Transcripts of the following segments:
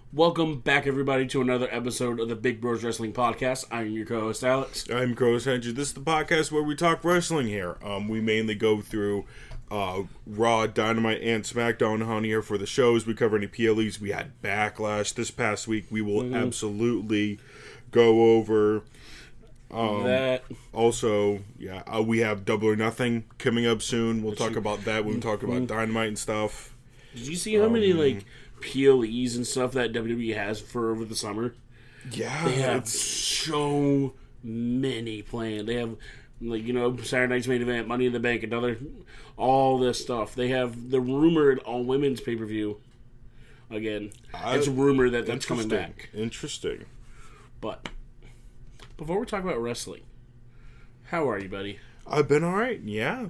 Welcome back, everybody, to another episode of the Big Bros Wrestling Podcast. I'm your co-host, Alex. I'm co-host Andrew. This is the podcast where we talk wrestling here. We mainly go through Raw, Dynamite, and SmackDown on here for the shows. We cover any PLEs. We had Backlash this past week. We will absolutely go over that. Also, we have Double or Nothing coming up soon. We'll talk about that when we talk about Dynamite and stuff. Did you see how many PLEs and stuff that WWE has for over the summer? Yeah, they have so many planned. They have Saturday Night's Main Event, Money in the Bank, all this stuff. They have the rumored all women's pay per view again. It's rumored that that's coming back. Interesting. But before we talk about wrestling, how are you, buddy? I've been all right. Yeah,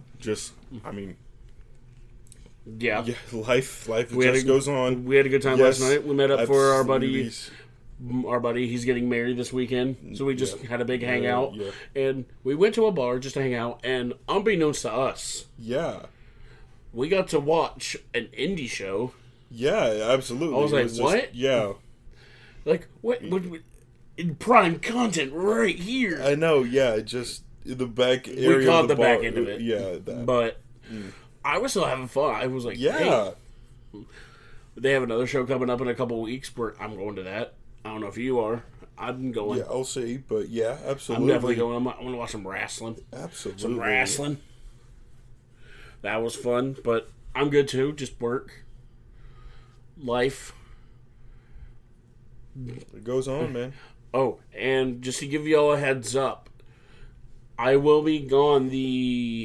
Yeah, life just goes on. We had a good time last night. We met up for our buddy. He's getting married this weekend, so we just had a big hangout. Yeah. And we went to a bar just to hang out, and unbeknownst to us, we got to watch an indie show. Yeah, absolutely. I was like, what? What? In prime content right here. I know, just the back area. We caught of the the bar. back end of it. Yeah, that. But I was still having fun. I was like, hey. They have another show coming up in a couple of weeks where I'm going to that. I don't know if you are. I'm going. Yeah, I'll see. But yeah, absolutely. I'm definitely going. I'm going to watch some wrestling. Absolutely. Some wrestling. That was fun, but I'm good too. Just work. Life. It goes on, man. Oh, and just to give you all a heads up, I will be gone the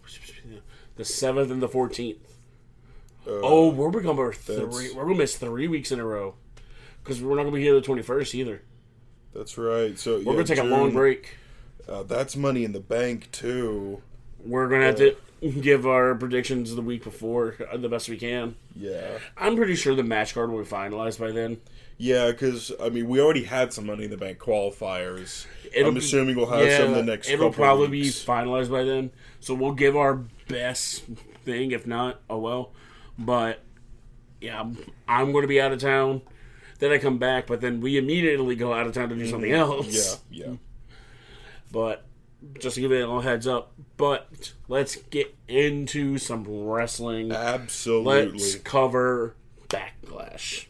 7th and the 14th. We're gonna miss 3 weeks in a row because we're not gonna be here the 21st either. That's right. So we're gonna take a long break. That's Money in the Bank too. We're gonna have to give our predictions the week before the best we can. Yeah, I'm pretty sure the match card will be finalized by then. Yeah, because we already had some Money in the Bank qualifiers. I'm assuming we'll have some in the next. It'll probably be finalized by then, so we'll give our best thing. If not, oh well. But yeah, I'm going to be out of town. Then I come back, but then we immediately go out of town to do something else. Yeah. But just to give it a heads up. But let's get into some wrestling. Absolutely. Let's cover Backlash.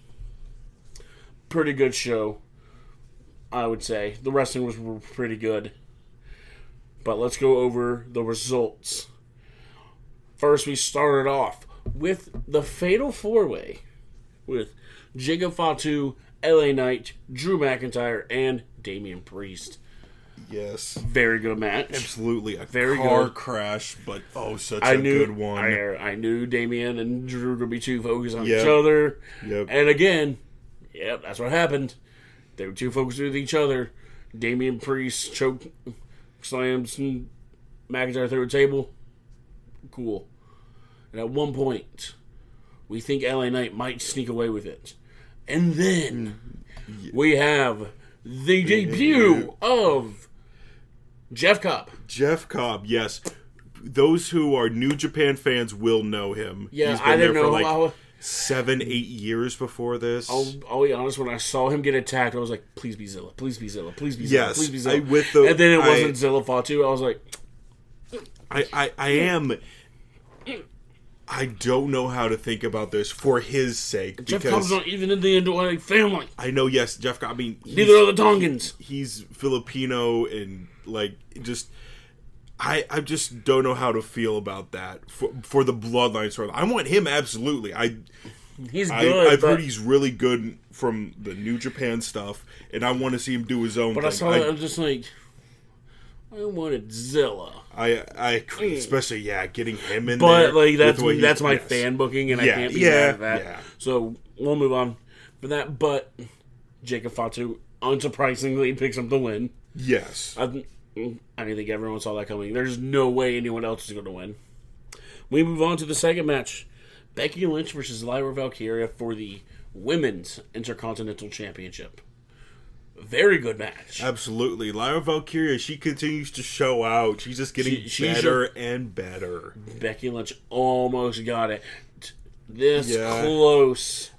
Pretty good show, I would say. The wrestling was pretty good. But let's go over the results. First, we started off with the Fatal 4-Way with Jacob Fatu, LA Knight, Drew McIntyre, and Damian Priest. Yes. Very good match. Absolutely. Very car good. Crash, but such a good one. I knew Damian and Drew were going to be too focused on each other. Yep. And again, that's what happened. They were too focused with each other. Damian Priest slams McIntyre through a table. Cool. And at one point, we think LA Knight might sneak away with it. And then we have the debut of Jeff Cobb. Jeff Cobb, yes. Those who are New Japan fans will know him. Yeah, He's been I didn't there know. for 7-8 years before this. I'll be honest, when I saw him get attacked, I was like, please be Zilla. Please be Zilla. Please be Zilla. Yes. Please be Zilla. And then it wasn't Zilla Fatu. I was like... I don't know how to think about this for his sake. Jeff Cobb's not even in the Andrade family. I know, yes, Jeff Cobb. Neither are the Tongans. He's Filipino and, I just don't know how to feel about that for the Bloodline story. I want him, absolutely. He's good. I've heard he's really good from the New Japan stuff, and I want to see him do his own thing. But I saw that, I'm just like, I wanted Zilla. I especially getting him in there. But that's my fan booking, and I can't be mad at that. Yeah. So we'll move on for that. But Jacob Fatu, unsurprisingly, picks up the win. Yes. I didn't think everyone saw that coming. There's no way anyone else is going to win. We move on to the second match: Becky Lynch versus Lyra Valkyria for the Women's Intercontinental Championship. Very good match. Absolutely. Lyra Valkyria, she continues to show out. She's just getting better and better. Becky Lynch almost got it. This close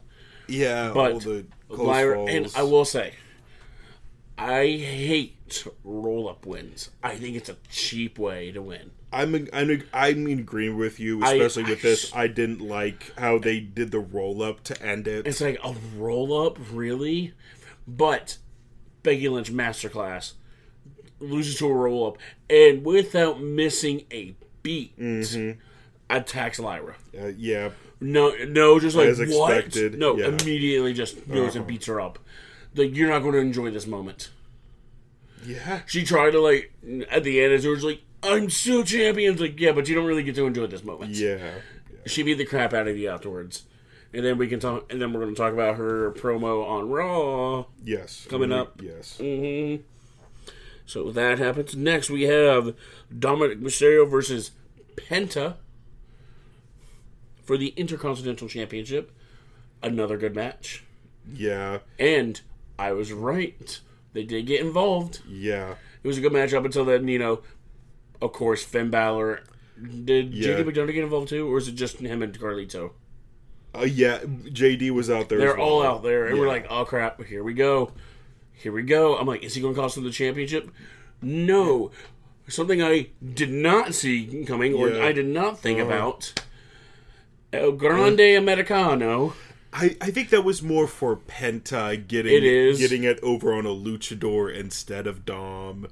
Yeah, But all the close Lyra, falls. and I will say, I hate roll-up wins. I think it's a cheap way to win. I'm in agreement with you, especially with this. I didn't like how they did the roll up to end it. It's like a roll-up, really? But Becky Lynch masterclass loses to a roll-up, and without missing a beat, attacks Lyra. Yeah, No, just like, as expected. What? No, Yeah. immediately just goes and beats her up. Like, you're not going to enjoy this moment. yeah, She tried to, like, at the end, as it was like, I'm still champion. It's like, yeah, but you don't really get to enjoy this moment. yeah. She beat the crap out of you afterwards. And then we can talk, and then we're going to talk about her promo on Raw Yes, coming up. Yes, So that happens. Next, we have Dominic Mysterio versus Penta for the Intercontinental Championship. Another good match. yeah, And I was right. They did get involved. yeah. It was a good match up until then, of course, Finn Balor. Did Yeah. JD McDonough get involved too? Or is it just him and Carlito? Yeah, JD was out there. They're as well. all out there. And we're Yeah. like, oh crap, here we go. Here we go. I'm like, is he going to cost them the championship? No. Something I did not see coming, or Yeah. I did not think about. El Grande Americano. I think that was more for Penta getting It is. getting it over on a luchador instead of Dom.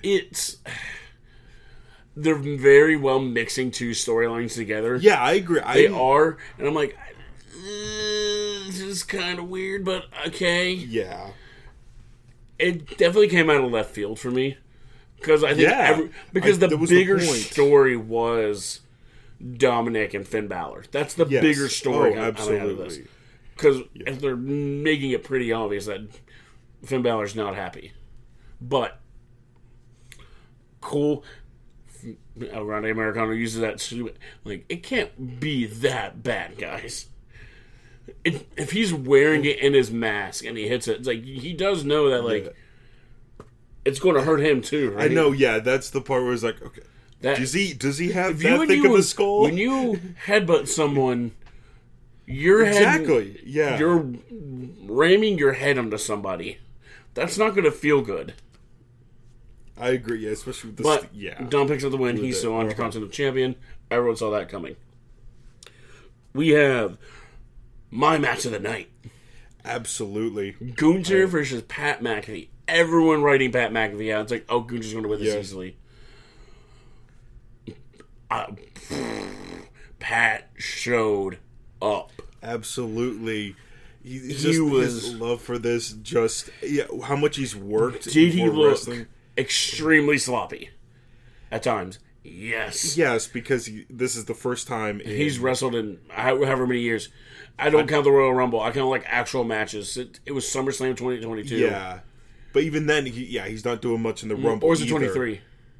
They're very well mixing two storylines together. Yeah, I agree. They are, and I'm like, this is kind of weird, but okay. Yeah, It definitely came out of left field for me because I think the that was the bigger point. story was Dominic and Finn Balor. That's the Yes. bigger story. Oh, I'm out of this absolutely. because they're making it pretty obvious that Finn Balor's not happy, but cool. El Grande Americano uses that to, like, it can't be that bad, guys. If he's wearing it in his mask and he hits it, it's like he does know that, like, it's going to hurt him too. Right? I know. Yeah, that's the part where it's like, okay, That, does he have if that when thick you, of a skull? When you headbutt someone, your head, Exactly. Yeah. you're ramming your head onto somebody. That's not going to feel good. I agree. Yeah, especially with this. But Yeah. Dom picks up the win. He's still Intercontinental Champion. Everyone saw that coming. We have my match of the night. Absolutely. Gunther versus Pat McAfee. Everyone writing Pat McAfee out. It's like, oh, Gunther's going to win this easily. Pat showed up. Absolutely. He His love for this, how much he's worked. Did he for look wrestling. extremely sloppy at times? Yes. Yes, because this is the first time He's wrestled in however many years. I don't count the Royal Rumble. I count like actual matches. It was SummerSlam 2022. Yeah, but even then, he's not doing much in the Rumble. Or was it either. 23?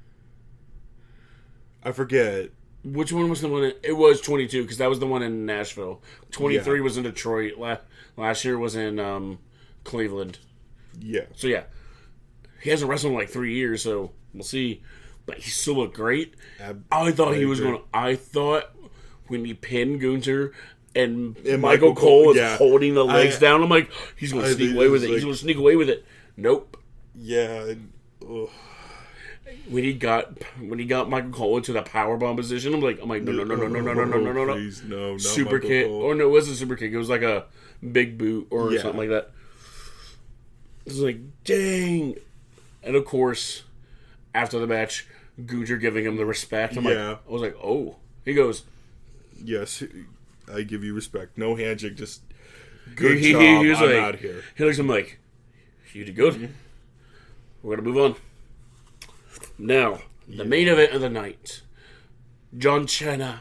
I forget. Which one was the one? It was 22 because that was the one in Nashville. 23 was in Detroit. Last year was in Cleveland. Yeah, So yeah, he hasn't wrestled in like 3 years. So we'll see. But he still looked great. I thought he was going to... I thought when he pinned Gunther and Michael Cole was holding the legs down, I'm like, he's going to sneak away with it. He's going to sneak away with it. Nope. Yeah. When he got Michael Cole into the powerbomb position, I'm like, no, Please, no, not super Michael kick, Cole. or no, it wasn't super kick. It was like a big boot or something like that. It's like, dang. And of course, after the match, Gunther giving him the respect. I was like, oh. He goes, yes, I give you respect. No handshake, just good he job. was I'm like, out here. He looks at him like, you did good. We're gonna move on. Now, the main event of the night: John Cena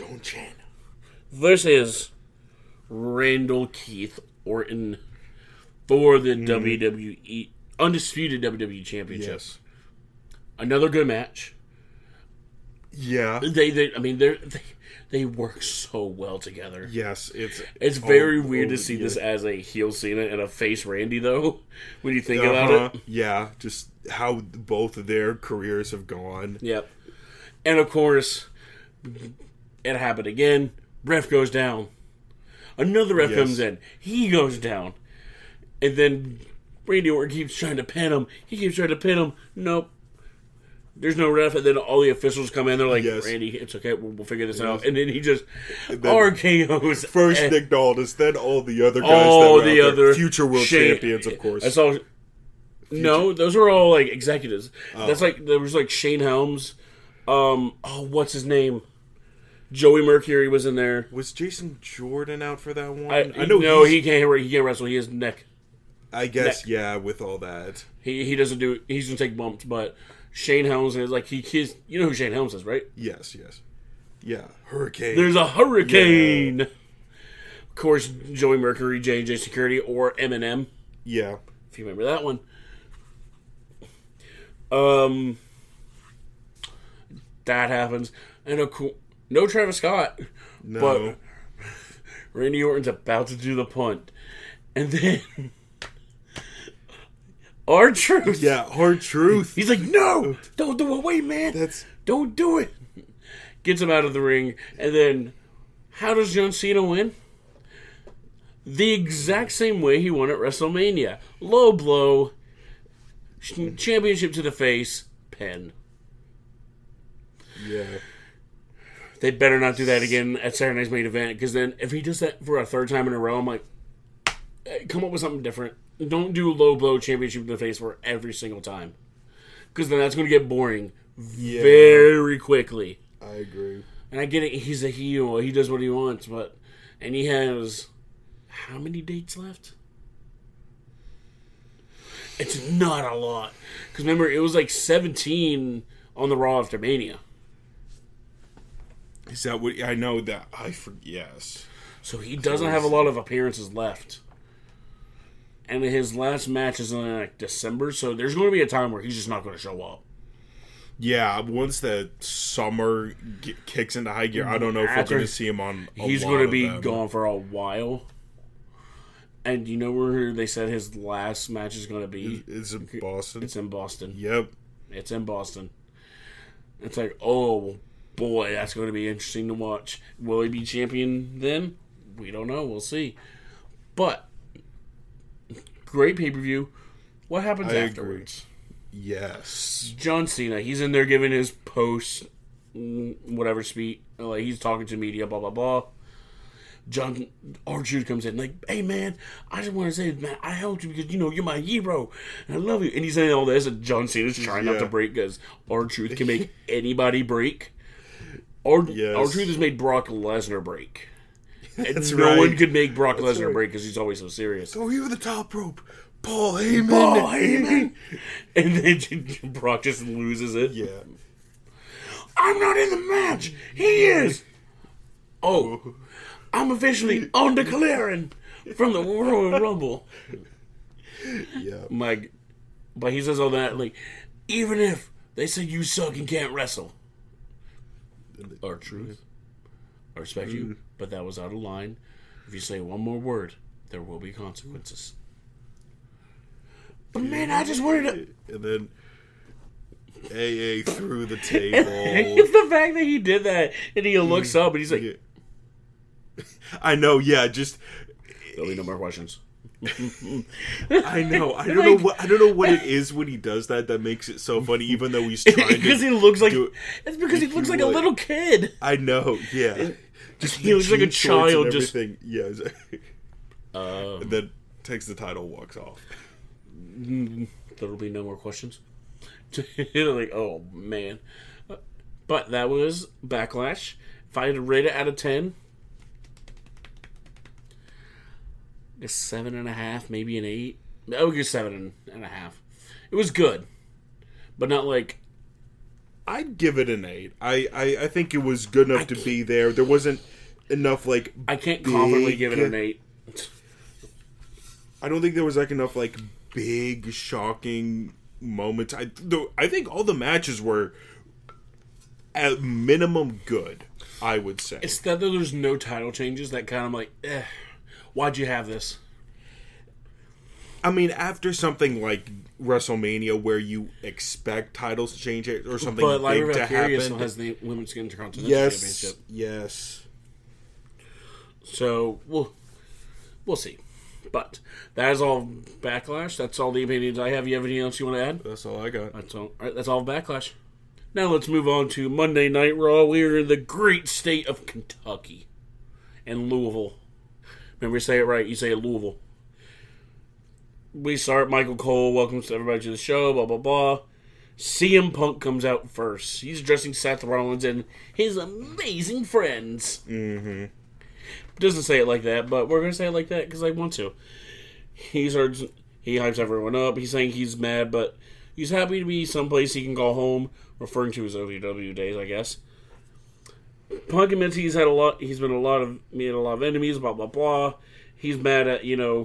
versus Randall Keith Orton for the WWE undisputed WWE Championship. Yes. Another good match. Yeah. They work so well together. Yes, It's very weird to see this as a heel Cena and a face Randy, though, when you think about it. Yeah, just how both of their careers have gone. Yep. And of course, it happened again. Ref goes down. Another ref Yes. comes in. He goes down. And then Randy Orton keeps trying to pin him. He keeps trying to pin him. Nope. There's no ref. And then all the officials come in. They're like, Yes. Randy, it's okay. We'll figure this out. And then he just then RKO's. First Nick Aldis, then all the other guys all that were the out there. other Future world champions, of course. I saw. No, those were all like executives. That's like there was like Shane Helms. What's his name? Joey Mercury was in there. Was Jason Jordan out for that one? I know. No, he can't wrestle. He has neck. I guess yeah. With all that, He doesn't do. He's gonna take bumps, but Shane Helms is like he's. You know who Shane Helms is, right? yes, yeah. Hurricane. There's a hurricane. Of course, Joey Mercury, J&J Security, or Eminem. Yeah. If you remember that one. That happens. And no Travis Scott. No. But Randy Orton's about to do the punt. And then R-Truth. Yeah, R-Truth. He's like, no! Don't do it. Wait, man. Don't do it. Gets him out of the ring. And then how does John Cena win? The exact same way he won at WrestleMania. Low blow. Championship to the face. Pin. Yeah. They better not do that again at Saturday Night's Main Event, because then if he does that for a third time in a row, I'm like, hey, come up with something different. Don't do low blow championship to the face for every single time, because then that's going to get boring very quickly. I agree. And I get it. He's a heel. He does what he wants, and he has how many dates left? It's not a lot. Because remember, it was like 17 on the Raw after Mania. Is that what I know? That I forget. Yes. So he doesn't have a lot of appearances left. And his last match is in like December, so there's going to be a time where he's just not going to show up. Yeah, once the summer kicks into high gear, I don't know if we're going to see him on. He's going to be gone for a while. And you know where they said his last match is going to be? Is it Boston? It's in Boston. Yep. It's in Boston. It's like, oh boy, that's going to be interesting to watch. Will he be champion then? We don't know. We'll see. But great pay-per-view. What happens afterwards? Agree. Yes. John Cena, he's in there giving his post whatever speech. Like he's talking to media, blah blah blah. R-Truth comes in like, hey man, I just want to say, man, I helped you because you're my hero and I love you. And he's saying all this, and John Cena's trying not to break because R-Truth can make anybody break. R-Truth has made Brock Lesnar break. And no one could make Brock Lesnar break because he's always so serious. Go over the top rope, Paul Heyman. And then Brock just loses it. Yeah. I'm not in the match. He is. Oh, I'm officially undeclaring from the Royal Rumble. Yeah. But he says all that, like, even if they say you suck and can't wrestle. R-Truth. I respect you, but that was out of line. If you say one more word, there will be consequences. But man, I just wanted to... And then AA through the table. It's the fact that he did that, and he looks up, and he's like... Yeah. I know, yeah, just... There'll be no more questions. I know. I don't know what it is when he does that makes it so funny, even though he's trying to. Because he looks like it's because he looks like a little kid. I know. Yeah. Just he looks like a child. Just yeah. And then takes the title, walks off. There'll be no more questions. Like, oh man. But that was Backlash. If I had to rate it out of 10. A 7.5, maybe an 8. I would give 7.5. It was good, but not like. I'd give it an 8. I think it was good enough to be there. There wasn't enough like. I can't confidently give it an 8. I don't think there was like enough like big shocking moments. I think all the matches were at minimum good. I would say it's that there's no title changes that kind of like. Why'd you have this? I mean, after something like WrestleMania, where you expect titles to change or something big to happen, still has the Women's Intercontinental Championship. Championship. Yes. So We'll see. But that is all Backlash. That's all the opinions I have. You have anything else you want to add? That's all I got. That's all. All right, that's all Backlash. Now let's move on to Monday Night Raw. We are in the great state of Kentucky and Louisville. Remember, you say it right. You say it Louisville. We start. Michael Cole welcomes everybody to the show. Blah blah blah. CM Punk comes out first. He's addressing Seth Rollins and his amazing friends. Mm-hmm. Doesn't say it like that, but we're gonna say it like that because I want to. He hypes everyone up. He's saying he's mad, but he's happy to be someplace he can call home, referring to his OVW days, I guess. Punk admits he's made a lot of enemies, blah blah blah. He's mad at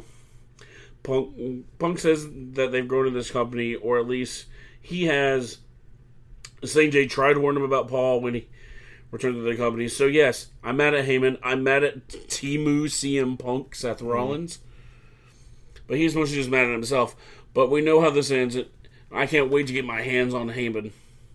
Punk says that they've grown in this company, or at least he has. St. J tried to warn him about Paul when he returned to the company. So yes, I'm mad at Heyman. I'm mad at Timu, CM Punk, Seth Rollins. But he's mostly just mad at himself. But we know how this ends. I can't wait to get my hands on Heyman.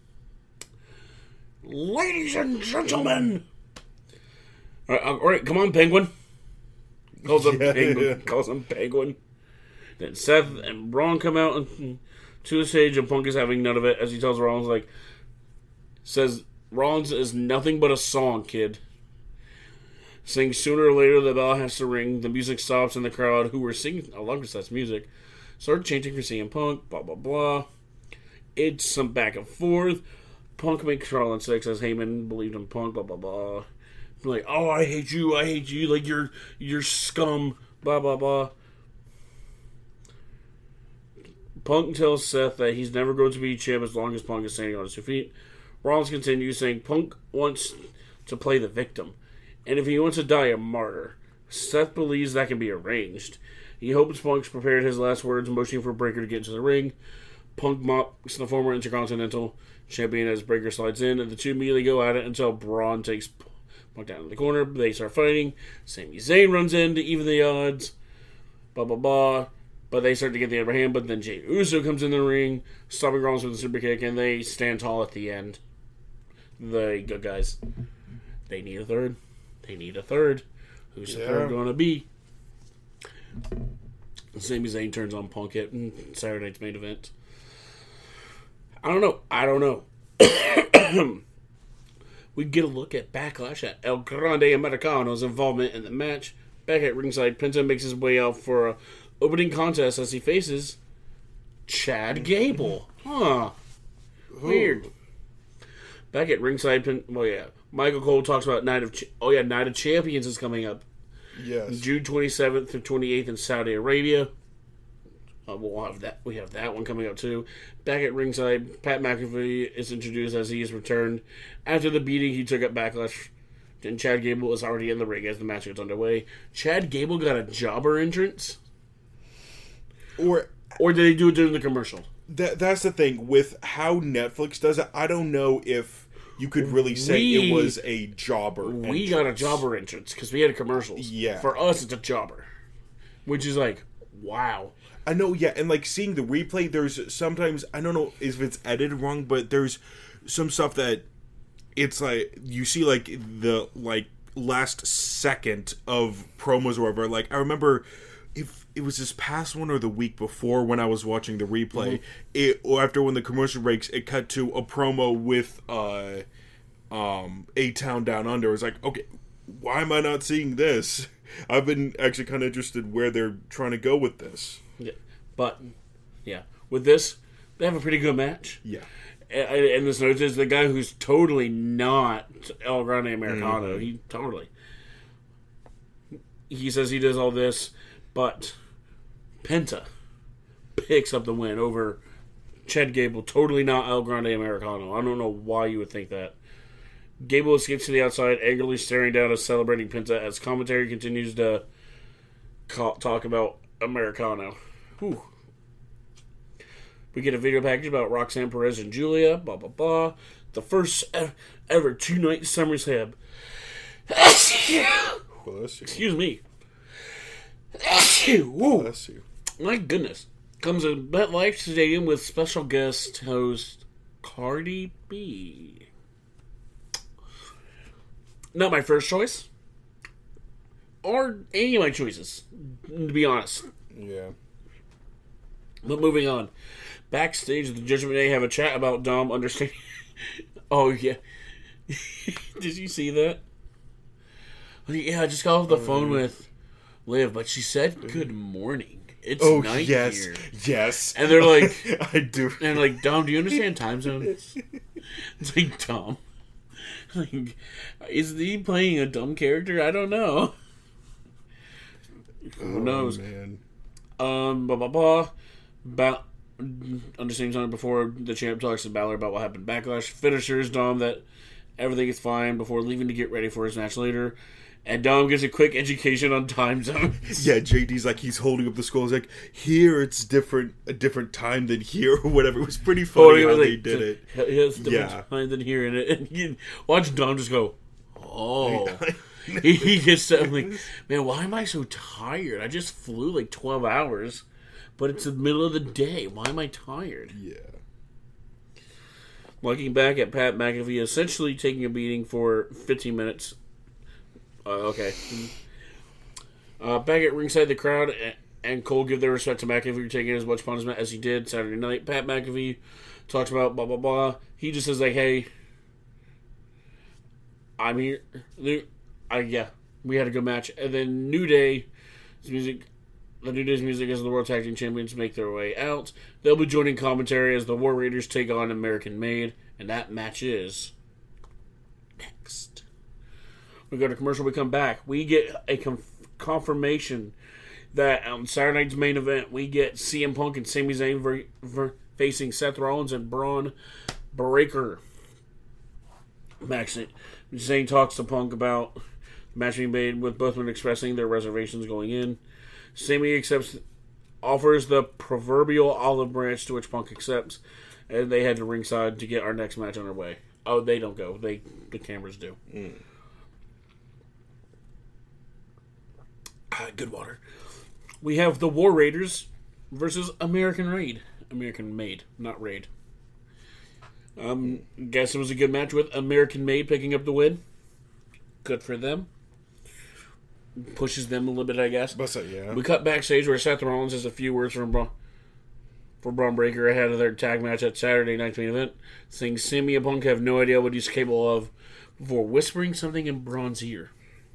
Ladies and gentlemen. All right, come on, Penguin. Calls him Penguin. Then Seth and Braun come out to the stage, and Punk is having none of it, as he tells Rollins, says, Rollins is nothing but a song, kid. Saying sooner or later the bell has to ring, the music stops, and the crowd, who were singing along with Seth's music, start chanting for CM Punk, blah, blah, blah. It's some back and forth. Punk makes Rollins sick, says Heyman believed in Punk, blah, blah, blah. Like, oh, I hate you, like, you're scum, blah, blah, blah. Punk tells Seth that he's never going to be champ as long as Punk is standing on his 2 feet. Rollins continues saying Punk wants to play the victim, and if he wants to die a martyr, Seth believes that can be arranged. He hopes Punk's prepared his last words, motioning for Breakker to get into the ring. Punk mocks the former Intercontinental Champion as Breakker slides in, and the two immediately go at it until Braun takes Punk down in the corner. They start fighting. Sami Zayn runs in to even the odds. Blah, blah, blah. But they start to get the upper hand, but then Jey Uso comes in the ring, stopping Rollins with a super kick, and they stand tall at the end. The good guys. They need a third. Who's the third going to be? Sami Zayn turns on Punk at Saturday Night's Main Event. I don't know. We get a look at Backlash at El Grande Americano's involvement in the match. Back at ringside, Penta makes his way out for a opening contest as he faces Chad Gable. Huh. Weird. Back at ringside, Michael Cole talks about Night of Champions is coming up. Yes. June 27th through 28th in Saudi Arabia. We'll have that. We have that one coming up too. Back at ringside, Pat McAfee is introduced as he has returned after the beating he took at Backlash. And Chad Gable is already in the ring as the match gets underway. Chad Gable got a jobber entrance? Or did they do it during the commercial? That's the thing. With how Netflix does it, I don't know if you could really say it was a jobber We got a jobber entrance because we had commercials. Yeah. For us, it's a jobber. Which is like, wow. I know, yeah. And like seeing the replay, there's sometimes, I don't know if it's edited wrong, but there's some stuff that it's like, you see like the last second of promos or whatever. Like, I remember if it was this past one or the week before when I was watching the replay, or after when the commercial breaks, it cut to a promo with A-Town Down Under. It's like, okay, why am I not seeing this? I've been actually kind of interested where they're trying to go with this. Yeah, but yeah, with this, they have a pretty good match. Yeah, and this note is the guy who's totally not El Grande Americano. He says he does all this, but Penta picks up the win over Chad Gable. Totally not El Grande Americano. I don't know why you would think that. Gable escapes to the outside, angrily staring down as celebrating Penta as commentary continues to talk about Americano. Whew. We get a video package about Roxanne Perez and Julia, blah, blah, blah. The first ever two-night SummerSlam. Excuse me. Bless you. My goodness. Comes to MetLife Stadium with special guest host Cardi B. Not my first choice. are any of my choices, to be honest. Yeah. But moving on. Backstage, the Judgment Day have a chat about Dom understanding. Oh, yeah. Did you see that? Yeah, I just got off the phone with Liv, but she said good morning. It's night here. Yes. And they're like... I do. And they're like, Dom, do you understand time zones? It's like, Dom. Like, is he playing a dumb character? I don't know. Who knows? Man. Blah, blah, blah. On the same time, before the champ talks to Balor about what happened Backlash, finishers Dom that everything is fine before leaving to get ready for his match later. And Dom gives a quick education on time zones. Yeah, JD's like, he's holding up the skull. He's like, here it's a different time than here, or whatever. It was pretty funny how they did it. It's different time than here. And you watch Dom just go, oh. He gets up like, man, why am I so tired? I just flew like 12 hours. But it's the middle of the day. Why am I tired? Yeah. Looking back at Pat McAfee essentially taking a beating for 15 minutes. Okay. Back at ringside, the crowd and Cole give their respect to McAfee for taking as much punishment as he did Saturday night. Pat McAfee talks about blah, blah, blah. He just says, like, hey, I'm here. Yeah, we had a good match. And then New Day's music... The New Day's music as the World Tag Team Champions make their way out. They'll be joining commentary as the War Raiders take on American Made, and that match is next. We go to commercial, we come back. We get a confirmation that on Saturday night's main event, we get CM Punk and Sami Zayn facing Seth Rollins and Braun Breaker. Zayn talks to Punk about the match being made, with both men expressing their reservations going in. Sami offers the proverbial olive branch, to which Punk accepts, and they head to ringside to get our next match on our way. Oh, they don't go. The cameras do. Good water. We have the War Raiders versus American Made, not Raid. Guess it was a good match with American Made picking up the win. Good for them. Pushes them a little bit, I guess. Yeah. We cut backstage where Seth Rollins has a few words for Braun Breaker ahead of their tag match at Saturday night's main event, saying Sami and Punk have no idea what he's capable of before whispering something in Braun's ear.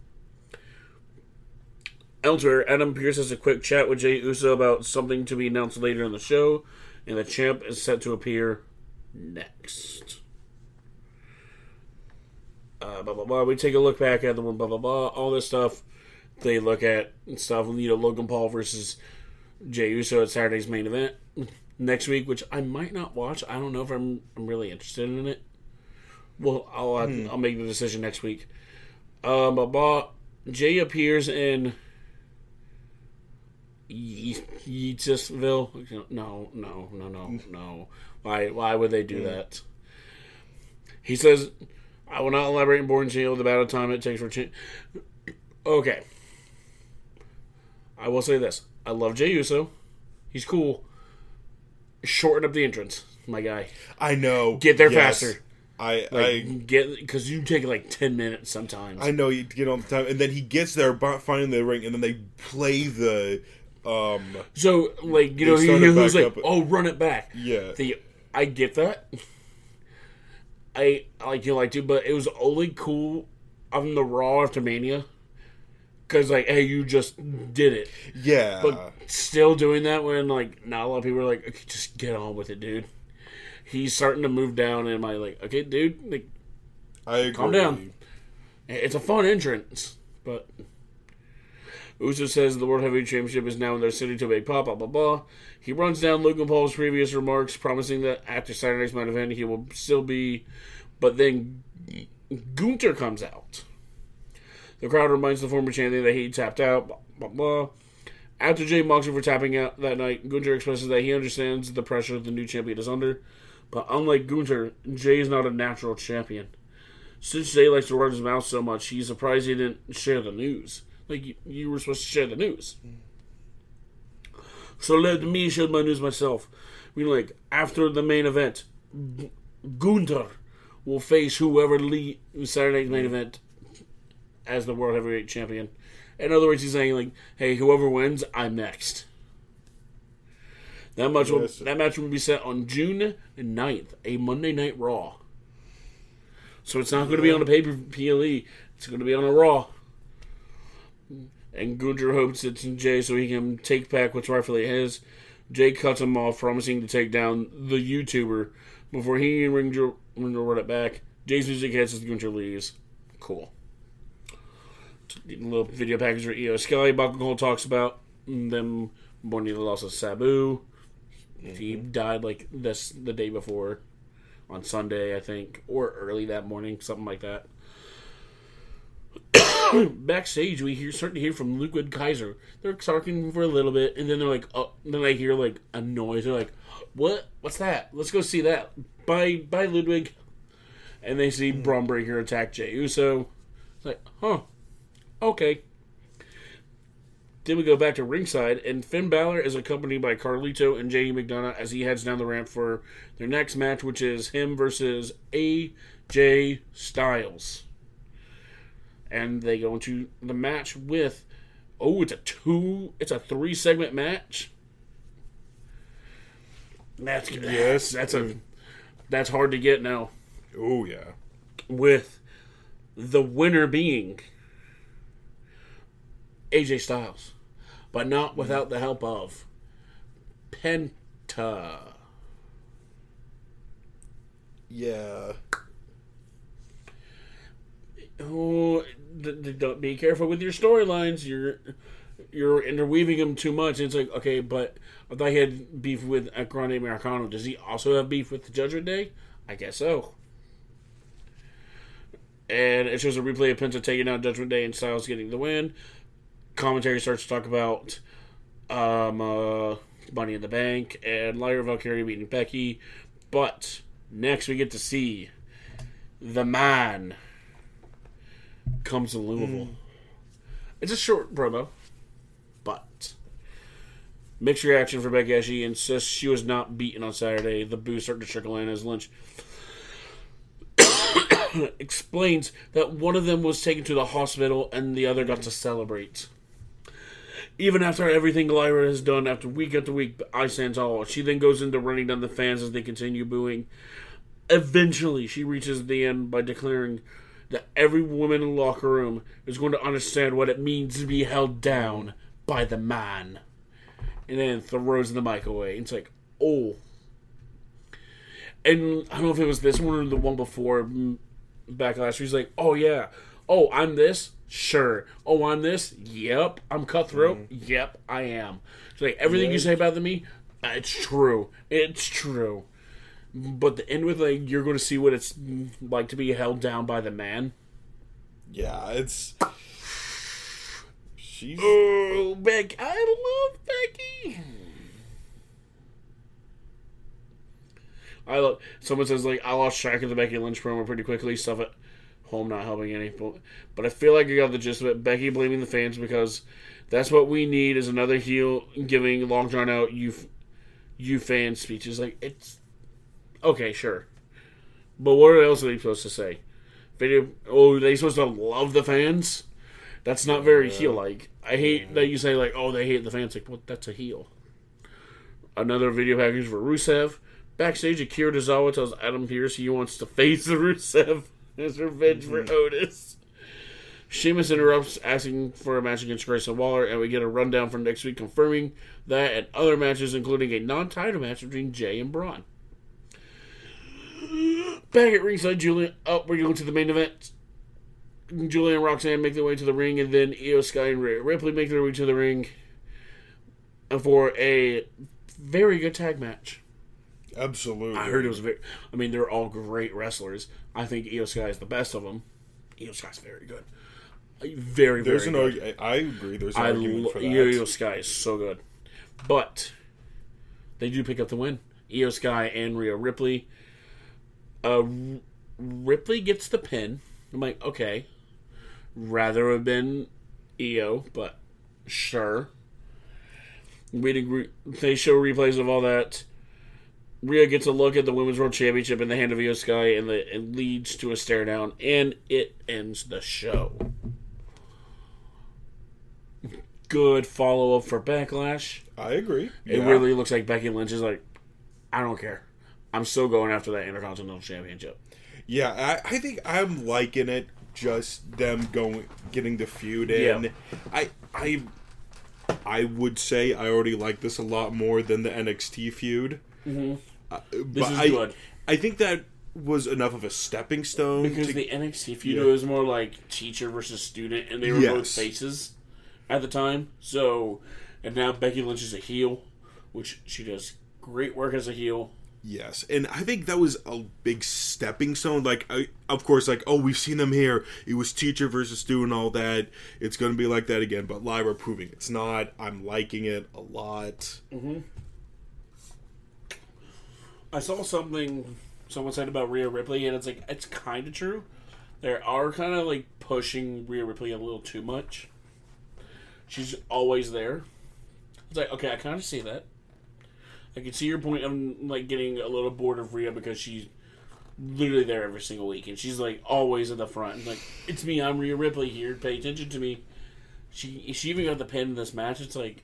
Elsewhere, Adam Pearce has a quick chat with Jey Uso about something to be announced later in the show, and the champ is set to appear next. Blah, blah, blah. We take a look back at the one, blah, blah, blah, all this stuff. They look at stuff, Logan Paul versus Jey Uso at Saturday's main event next week, which I might not watch. I don't know if I'm really interested in it. Well, I'll make the decision next week. Jey appears in Yeetusville. No. Why would they do that? He says, I will not elaborate in boring detail about the time it takes for change. Okay. I will say this. I love Jey Uso. He's cool. Shorten up the entrance, my guy. I know. Get there faster. Because you take like 10 minutes sometimes. I know, you get on the time, and then he gets there, finding the ring, and then they play the. So, like, he was like, "Oh, run it back." Yeah. I get that. I like to, but it was only cool on the Raw after Mania. Because, like, hey, you just did it. Yeah. But still doing that when, like, not a lot of people are like, okay, just get on with it, dude. He's starting to move down, and I'm like, okay, dude, like, I agree. Calm down. It's a fun entrance, but Uso says the World Heavyweight Championship is now in their city to make pop, blah, blah, blah. He runs down Logan Paul's previous remarks, promising that after Saturday's main event, he will still be, but then Gunther comes out. The crowd reminds the former champion that he tapped out, blah, blah, blah. After Jey mocks him for tapping out that night, Gunther expresses that he understands the pressure the new champion is under, but unlike Gunther, Jey is not a natural champion. Since Jey likes to run his mouth so much, he's surprised he didn't share the news. Like, you were supposed to share the news. So let me share my news myself. I mean, like, after the main event, Gunther will face whoever leads Saturday's main event as the World Heavyweight Champion In other words, he's saying, like, hey, whoever wins, I'm next. That match will be set on June 9th, a Monday Night Raw. So it's not going to be on a PLE. It's going to be on a Raw. And Gunther hopes it's Jay so he can take back what's rightfully his. Jay cuts him off, promising to take down the YouTuber before he and Ring Joe run it back. Jay's music hits as Gunther leaves. Cool. A little video package where Io Sky Cole talks about them mourning the loss of Sabu. He died like the day before on Sunday, I think, or early that morning, something like that. Backstage, we start to hear from Ludwig Kaiser. They're talking for a little bit, and then they're like, oh, then I hear like a noise. They're like, "What? What's that? Let's go see that." Bye, Ludwig. And they see Braun Breaker attack Jey Uso. It's like, huh, okay. Then we go back to ringside, and Finn Balor is accompanied by Carlito and JD McDonough as he heads down the ramp for their next match, which is him versus AJ Styles. And they go into the match with, it's a 3-segment match. That's good. Yes, that's hard to get now. Oh yeah. With the winner being AJ Styles, but not without the help of Penta. Yeah. Oh, don't be careful with your storylines. You're interweaving them too much. It's like, okay, but I thought he had beef with Grande Americano. Does he also have beef with the Judgment Day? I guess so. And it shows a replay of Penta taking out Judgment Day and Styles getting the win. Commentary starts to talk about Money in the Bank and Lyra Valkyria beating Becky. But next we get to see the man comes to Louisville. It's a short promo, but mixed reaction for Becky as she insists she was not beaten on Saturday. The boos start to trickle in as Lynch explains that one of them was taken to the hospital and the other got to celebrate. Even after everything Lyra has done after week, I stands all. She then goes into running down the fans as they continue booing. Eventually, she reaches the end by declaring that every woman in the locker room is going to understand what it means to be held down by the man. And then throws the mic away. It's like, oh. And I don't know if it was this one or the one before Backlash. She's like, oh yeah. Oh, I'm this? Sure. Oh, I'm this? Yep. I'm cutthroat? Yep, I am. She's like, everything you say about me, it's true. It's true. But the end with, like, you're going to see what it's like to be held down by the man. Yeah, it's... She's... Oh, Becky. I love Becky. Someone says, like, I lost track of the Becky Lynch promo pretty quickly. Stuff at home not helping any. But I feel like I got the gist of it. Becky blaming the fans because that's what we need is another heel giving long drawn out you fan speeches. Like, it's... Okay, sure. But what else are they supposed to say? Are they supposed to love the fans? That's not very heel-like. I hate that you say, like, oh, they hate the fans. Like, well, that's a heel. Another video package for Rusev. Backstage, Akira Tozawa tells Adam Pearce he wants to face Rusev as revenge for Otis. Sheamus interrupts, asking for a match against Grayson Waller, and we get a rundown for next week confirming that and other matches, including a non-title match between Jay and Braun. Back at ringside, we're going to the main event. Julia and Roxanne make their way to the ring, and then Io Sky and Rhea Ripley make their way to the ring for a very good tag match. Absolutely. I heard it was they're all great wrestlers. I think Io Sky is the best of them. Io Sky's very good. Very, very good. I agree. There's an argument for that. Io Sky is so good. But they do pick up the win. Io Sky and Rhea Ripley. Ripley gets the pin. I'm like, okay. Rather have been Io, but sure. They show replays of all that. Rhea gets a look at the Women's World Championship in the hand of Io Sky, and it leads to a stare down, and it ends the show. good follow up for Backlash. I agree. It really looks like Becky Lynch is like, I don't care. I'm still going after that Intercontinental Championship. Yeah, I think I'm liking it. Just them getting the feud in. Yeah. I would say I already like this a lot more than the NXT feud. Mm-hmm. This is good. I think that was enough of a stepping stone. Because the NXT feud was more like teacher versus student, and they were both faces at the time. So, and now Becky Lynch is a heel, which she does great work as a heel. Yes, and I think that was a big stepping stone. Like, of course, like, oh, we've seen them here. It was teacher versus student, all that. It's going to be like that again, but Lyra proving it's not. I'm liking it a lot. Mm-hmm. I saw something someone said about Rhea Ripley, and it's like, it's kind of true. They are kind of like pushing Rhea Ripley a little too much. She's always there. It's like, okay, I kind of see that. I can see your point of like getting a little bored of Rhea because she's literally there every single week, and she's like always at the front. And, like, it's me, I'm Rhea Ripley here. Pay attention to me. She even got the pin in this match. It's like,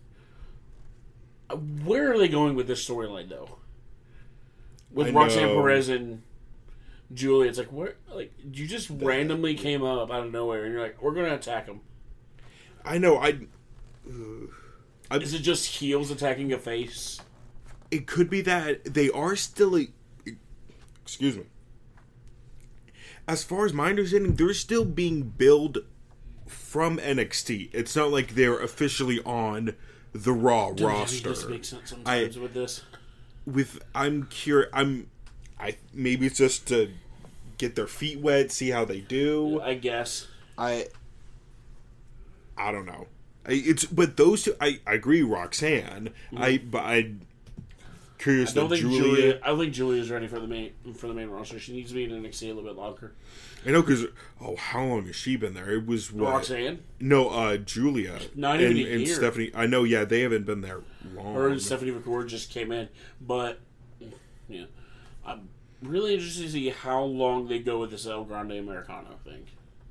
where are they going with this storyline though? With Roxanne Perez and Julia, it's like, where? Like, you just randomly came up out of nowhere, and you're like, we're gonna attack them. I know. Is it just heels attacking a face? It could be that they are still excuse me. As far as my understanding, they're still being billed from NXT. It's not like they're officially on the Raw roster. This makes sense sometimes with this. I'm curious. Maybe it's just to get their feet wet, see how they do. I guess. I don't know. But those two. I agree, Roxanne. I'm curious. I don't think Julia's ready for the main roster. She needs to be in NXT a little bit longer. I know, because how long has she been there? It was what? Roxanne? No, Julia. Not even a year. And Stephanie. I know. Yeah, they haven't been there long. Her and Stephanie McCord just came in, but yeah, I'm really interested to see how long they go with this El Grande Americano thing.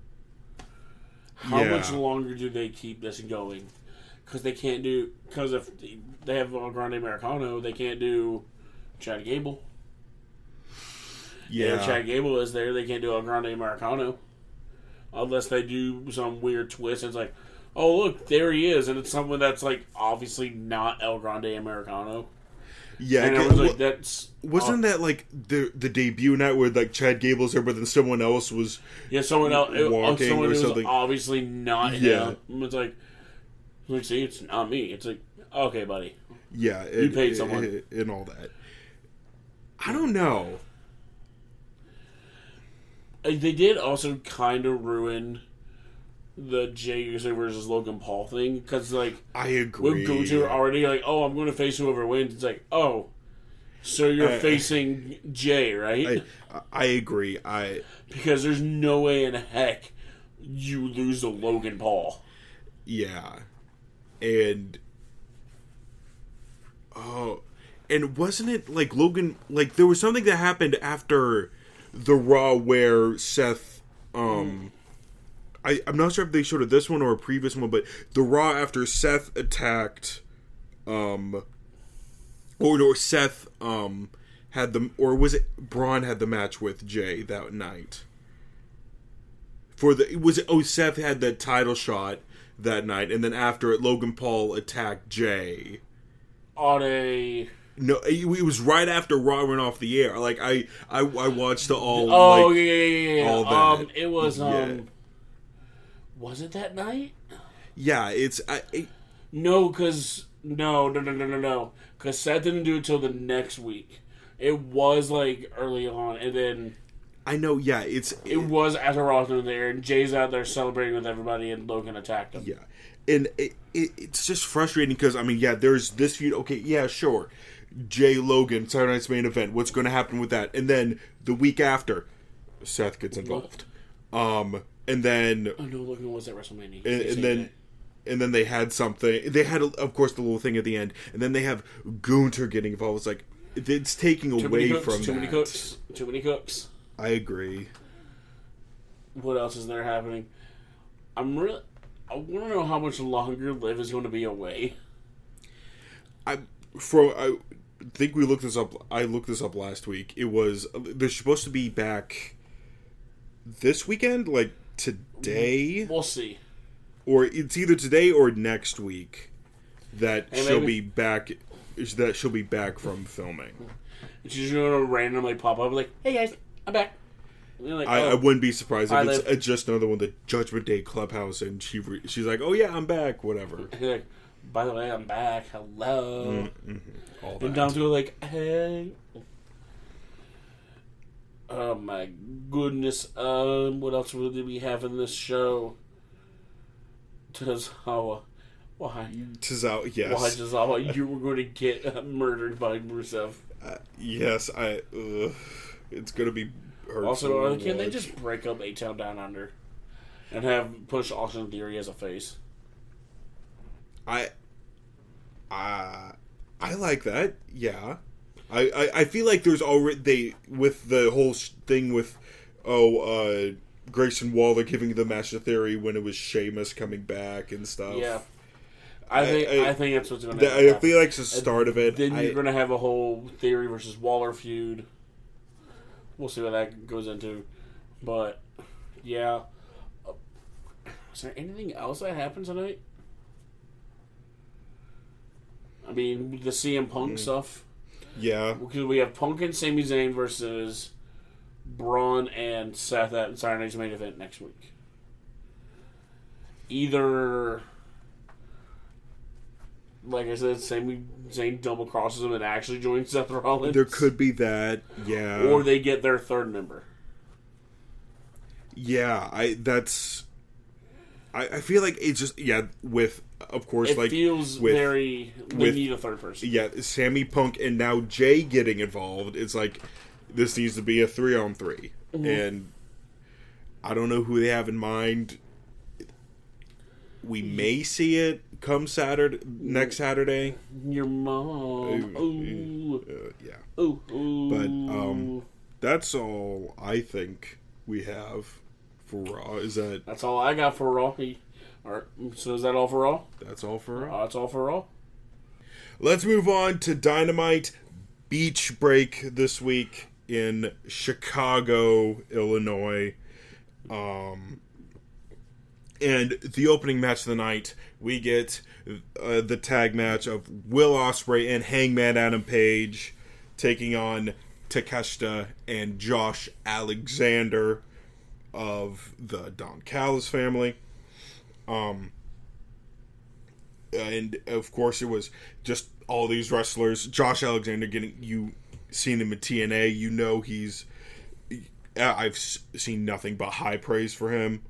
How much longer do they keep this going? Because if they have El Grande Americano, they can't do Chad Gable. Yeah, if Chad Gable is there, they can't do El Grande Americano. Unless they do some weird twist. It's like, oh, look, there he is. And it's someone that's, like, obviously not El Grande Americano. Yeah. And I was like, that's... Wasn't that, like, the debut night where, like, Chad Gable's there, but then someone else was someone else walking someone or who's something? Obviously not him. It's like, see, it's not me. It's like, okay, buddy. Yeah. You paid someone. And all that. I don't know. They did also kind of ruin the Jey Uso versus Logan Paul thing, because, like, I agree. With Gunther already, like, oh, I'm going to face whoever wins. It's like, oh, so you're facing Jey, right? I agree. Because there's no way in heck you lose to Logan Paul. Yeah. And wasn't it, like, Logan, like, there was something that happened after the Raw where Seth, I'm not sure if they showed it this one or a previous one, but the Raw after Seth attacked, or Seth, had the, or was it Braun had the match with Jey that night? Seth had the title shot that night, and then after it, Logan Paul attacked Jey. No, it was right after Raw went off the air. Like, I watched all. Oh, yeah. All that. It was was it that night? Yeah, No, because no. Because Seth didn't do it till the next week. It was like early on, and then I know. Yeah, it was after Raw's been there, and Jay's out there celebrating with everybody, and Logan attacked him. Yeah, and it's just frustrating because there's this feud. Okay, yeah, sure. Jey Logan, Saturday Night's Main Event. What's going to happen with that? And then the week after, Seth gets involved. And then no, Logan was at WrestleMania. And then they had something. They had, of course, the little thing at the end, and then they have Gunther getting involved. It's like it's taking away from too many cooks. I agree. What else is there happening? I want to know how much longer Liv is going to be away. I think we looked this up. I looked this up last week. It was they're supposed to be back this weekend, like today. We'll see. Or it's either today or next week that she'll be back. That she'll be back from filming. She's going to randomly pop up like, "Hey guys, I'm back." Like, I wouldn't be surprised if it's just another one, the Judgment Day Clubhouse, and she's like, "Oh yeah, I'm back." Whatever. Like, by the way, I'm back. Hello. Mm-hmm. All that. And Dom's going like, "Hey." Oh my goodness. What else did we have in this show? Tozawa. Why? Tozawa, yes. Why, Tozawa, you were going to get murdered by Rusev? Yes, it's going to be hurtful. Also, can they just break up A-Town Down Under and have push Austin Theory as a face? I like that. Yeah, I feel like there's already with the whole thing with Grayson Waller giving the match to Theory when it was Sheamus coming back and stuff. Yeah, I think that's what's going to happen. I feel like it's the start of it. Then you're going to have a whole Theory versus Waller feud. We'll see what that goes into, but yeah. Is there anything else that happened tonight? I mean, the CM Punk stuff. Yeah. Because we have Punk and Sami Zayn versus Braun and Seth at Saturday Night's Main Event next week. Either, like I said, Sami Zayn double crosses him and actually joins Seth Rollins. There could be that, yeah. Or they get their third member. Yeah, I feel like it's just, with, of course, it feels very, we need a third person. Yeah, Sammy Punk and now Jay getting involved. It's like, this needs to be a 3-on-3. Mm-hmm. And I don't know who they have in mind. We may see it come next Saturday. Your mom. Yeah. Ooh. But that's all I think we have for Raw. That's all I got for Raw. So is that all for Raw? That's all for Raw. That's all for Raw. Let's move on to Dynamite Beach Break this week in Chicago, Illinois. And the opening match of the night, we get the tag match of Will Ospreay and Hangman Adam Page taking on Takeshita and Josh Alexander of the Don Callis family. And of course, it was just all these wrestlers. Josh Alexander seen him in TNA. You know I've seen nothing but high praise for him.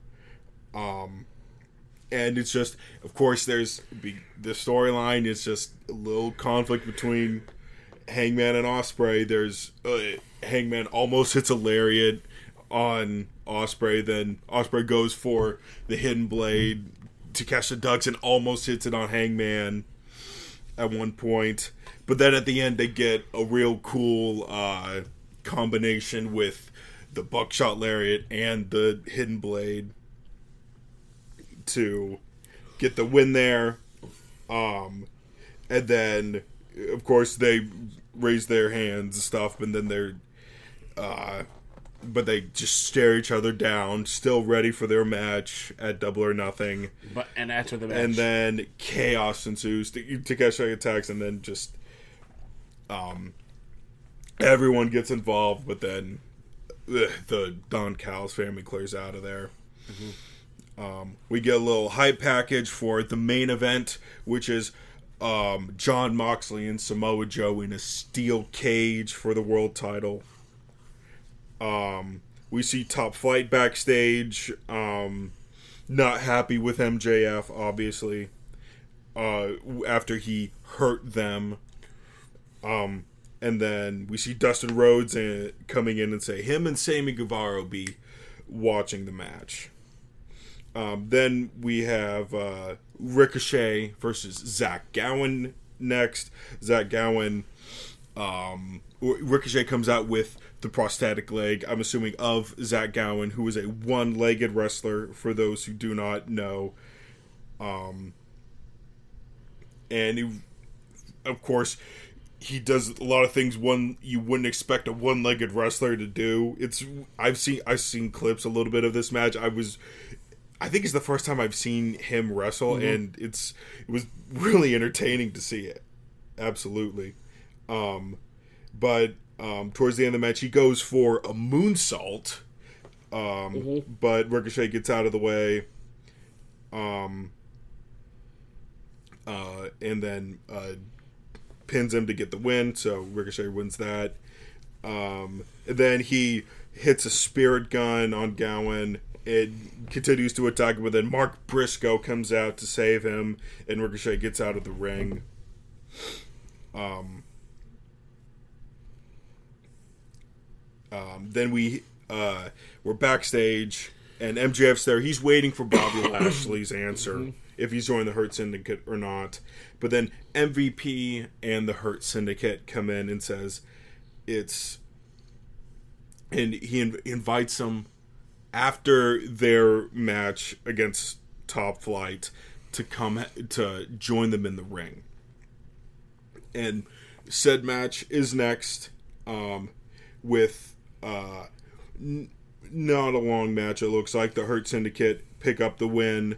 And it's just, of course, there's the storyline is just a little conflict between Hangman and Ospreay. There's Hangman almost hits a lariat on Ospreay, then Ospreay goes for the hidden blade. Takeshita ducks and almost hits it on Hangman at one point, but then at the end they get a real cool combination with the buckshot lariat and the hidden blade to get the win there. And then, of course, they raise their hands and stuff, and then but they just stare each other down, still ready for their match at Double or Nothing. And after the match, and then chaos ensues. Takeshita attacks, and then just everyone gets involved. But then the Don Callis family clears out of there. Mm-hmm. We get a little hype package for the main event, which is Jon Moxley and Samoa Joe in a steel cage for the world title. We see Top Flight backstage, not happy with MJF, obviously, after he hurt them. And then we see Dustin Rhodes coming in and say him and Sammy Guevara will be watching the match. Then we have Ricochet versus Zach Gowen next. Zach Gowen, Ricochet comes out with the prosthetic leg, I'm assuming, of Zach Gowen, who is a one-legged wrestler, for those who do not know. And of course, he does a lot of things you wouldn't expect a one-legged wrestler to do. I've seen clips a little bit of this match. I think it's the first time I've seen him wrestle, and it was really entertaining to see it. Absolutely. But towards the end of the match, he goes for a moonsault, but Ricochet gets out of the way. And then pins him to get the win, so Ricochet wins that. And then he hits a spirit gun on Gowen. It continues to attack him, but then Mark Briscoe comes out to save him, and Ricochet gets out of the ring. Then we're backstage, and MJF's there. He's waiting for Bobby Lashley's answer, if he's joining the Hurt Syndicate or not. But then MVP and the Hurt Syndicate come in and says and he invites them after their match against Top Flight to come to join them in the ring. And said match is next, with not a long match. It looks like the Hurt Syndicate pick up the win,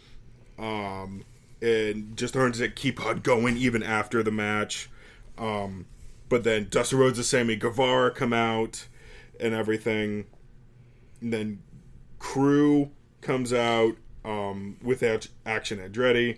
and just the Hurt Syndicate keep on going even after the match. But then Dusty Rhodes and Sammy Guevara come out and everything. And then Crew comes out with Action Andretti.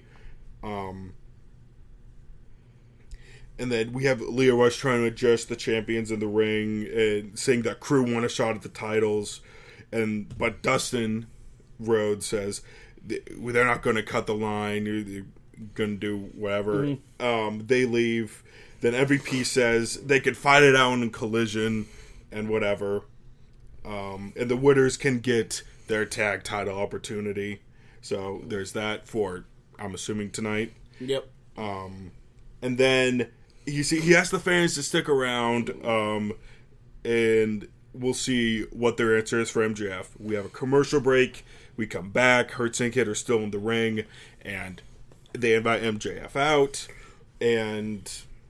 And then we have Lio Rush trying to adjust the champions in the ring and saying that Crew want a shot at the titles. But Dustin Rhodes says they're not going to cut the line. They're going to do whatever. They leave. Then MVP says they could fight it out in Collision and whatever. And the winners can get their tag title opportunity. So there's that for, I'm assuming, tonight. Yep. And then he asks the fans to stick around, and we'll see what their answer is for MJF. We have a commercial break. We come back. Hurt Syndicate are still in the ring, and they invite MJF out, and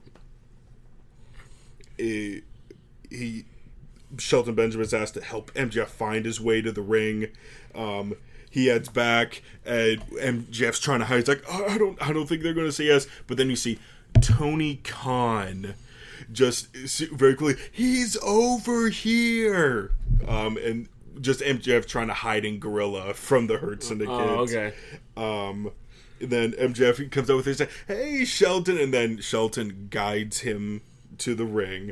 Shelton Benjamin's asked to help MJF find his way to the ring. He heads back, and MJF's trying to hide. He's like, oh, I don't think they're going to say yes. But then you see Tony Khan just very clearly, he's over here. And just MJF trying to hide in Gorilla from the Hurt Syndicate. Oh, okay. Then MJF comes out with his, hey, Shelton, and then Shelton guides him to the ring.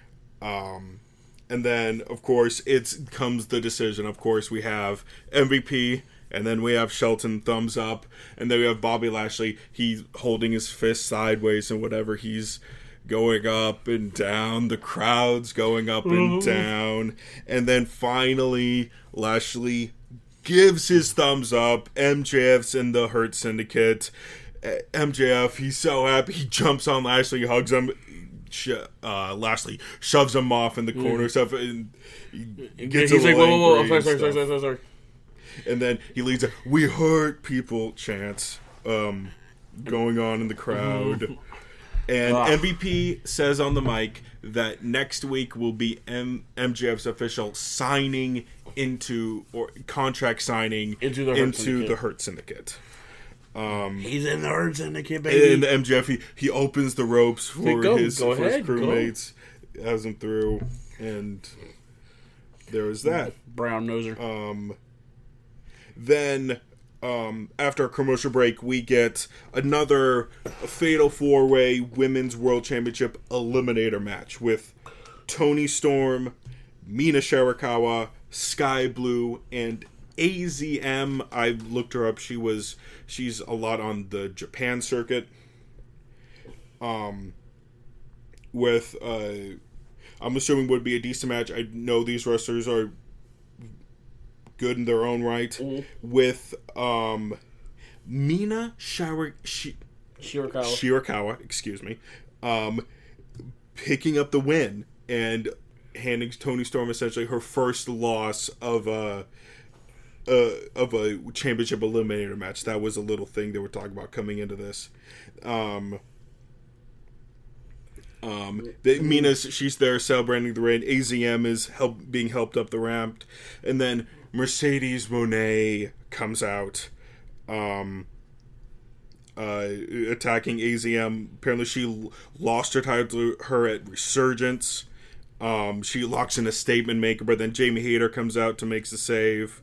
And then, of course, comes the decision. Of course, we have MVP, and then we have Shelton thumbs up, and then we have Bobby Lashley. He's holding his fist sideways and whatever. He's going up and down. The crowd's going up and down. And then finally, Lashley gives his thumbs up. MJF's in the Hurt Syndicate. MJF, he's so happy. He jumps on Lashley, hugs him. Lashley shoves him off in the corner stuff, and he gets he's like, whoa, angry sorry. And then he leads a "We hurt people" chants going on in the crowd. And MVP says on the mic that next week will be MJF's official signing contract signing into the Hurt Syndicate. He's in the Hurt Syndicate, baby. And MJF, he opens the ropes for his crewmates, has them through, and there was that. Brown noser. Then, after a commercial break, we get another Fatal 4-Way Women's World Championship Eliminator match with Toni Storm, Mina Shirakawa, Sky Blue, and AZM. I looked her up. She's a lot on the Japan circuit. With I'm assuming would be a decent match. I know these wrestlers are good in their own right. With Mina Shirakawa, excuse me, picking up the win and handing Toni Storm essentially her first loss of of a championship eliminator match. That was a little thing they were talking about coming into this. Mina's, she's there celebrating the rain. AZM is being helped up the ramp, and then Mercedes Moné comes out, attacking AZM. Apparently, she lost her title to her at Resurgence. She locks in a statement maker, but then Jamie Hayter comes out to make the save.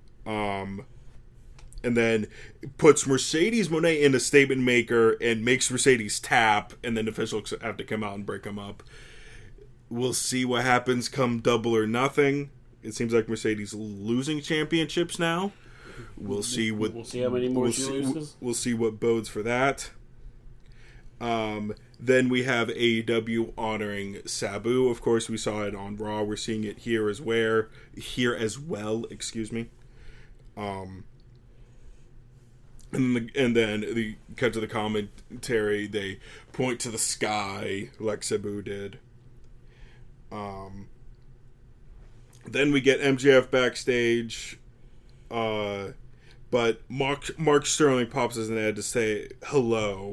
And then puts Mercedes Moné in a statement maker and makes Mercedes tap, and then officials have to come out and break them up. We'll see what happens come Double or Nothing. It seems like Mercedes losing championships now. We'll see how many more she loses. We'll see what bodes for that. Then we have AEW honoring Sabu. Of course, we saw it on Raw. We're seeing it here as well. Excuse me. And then the cut to the commentary. They point to the sky like Sabu did. Then we get MJF backstage. But Mark Sterling pops his head to say hello.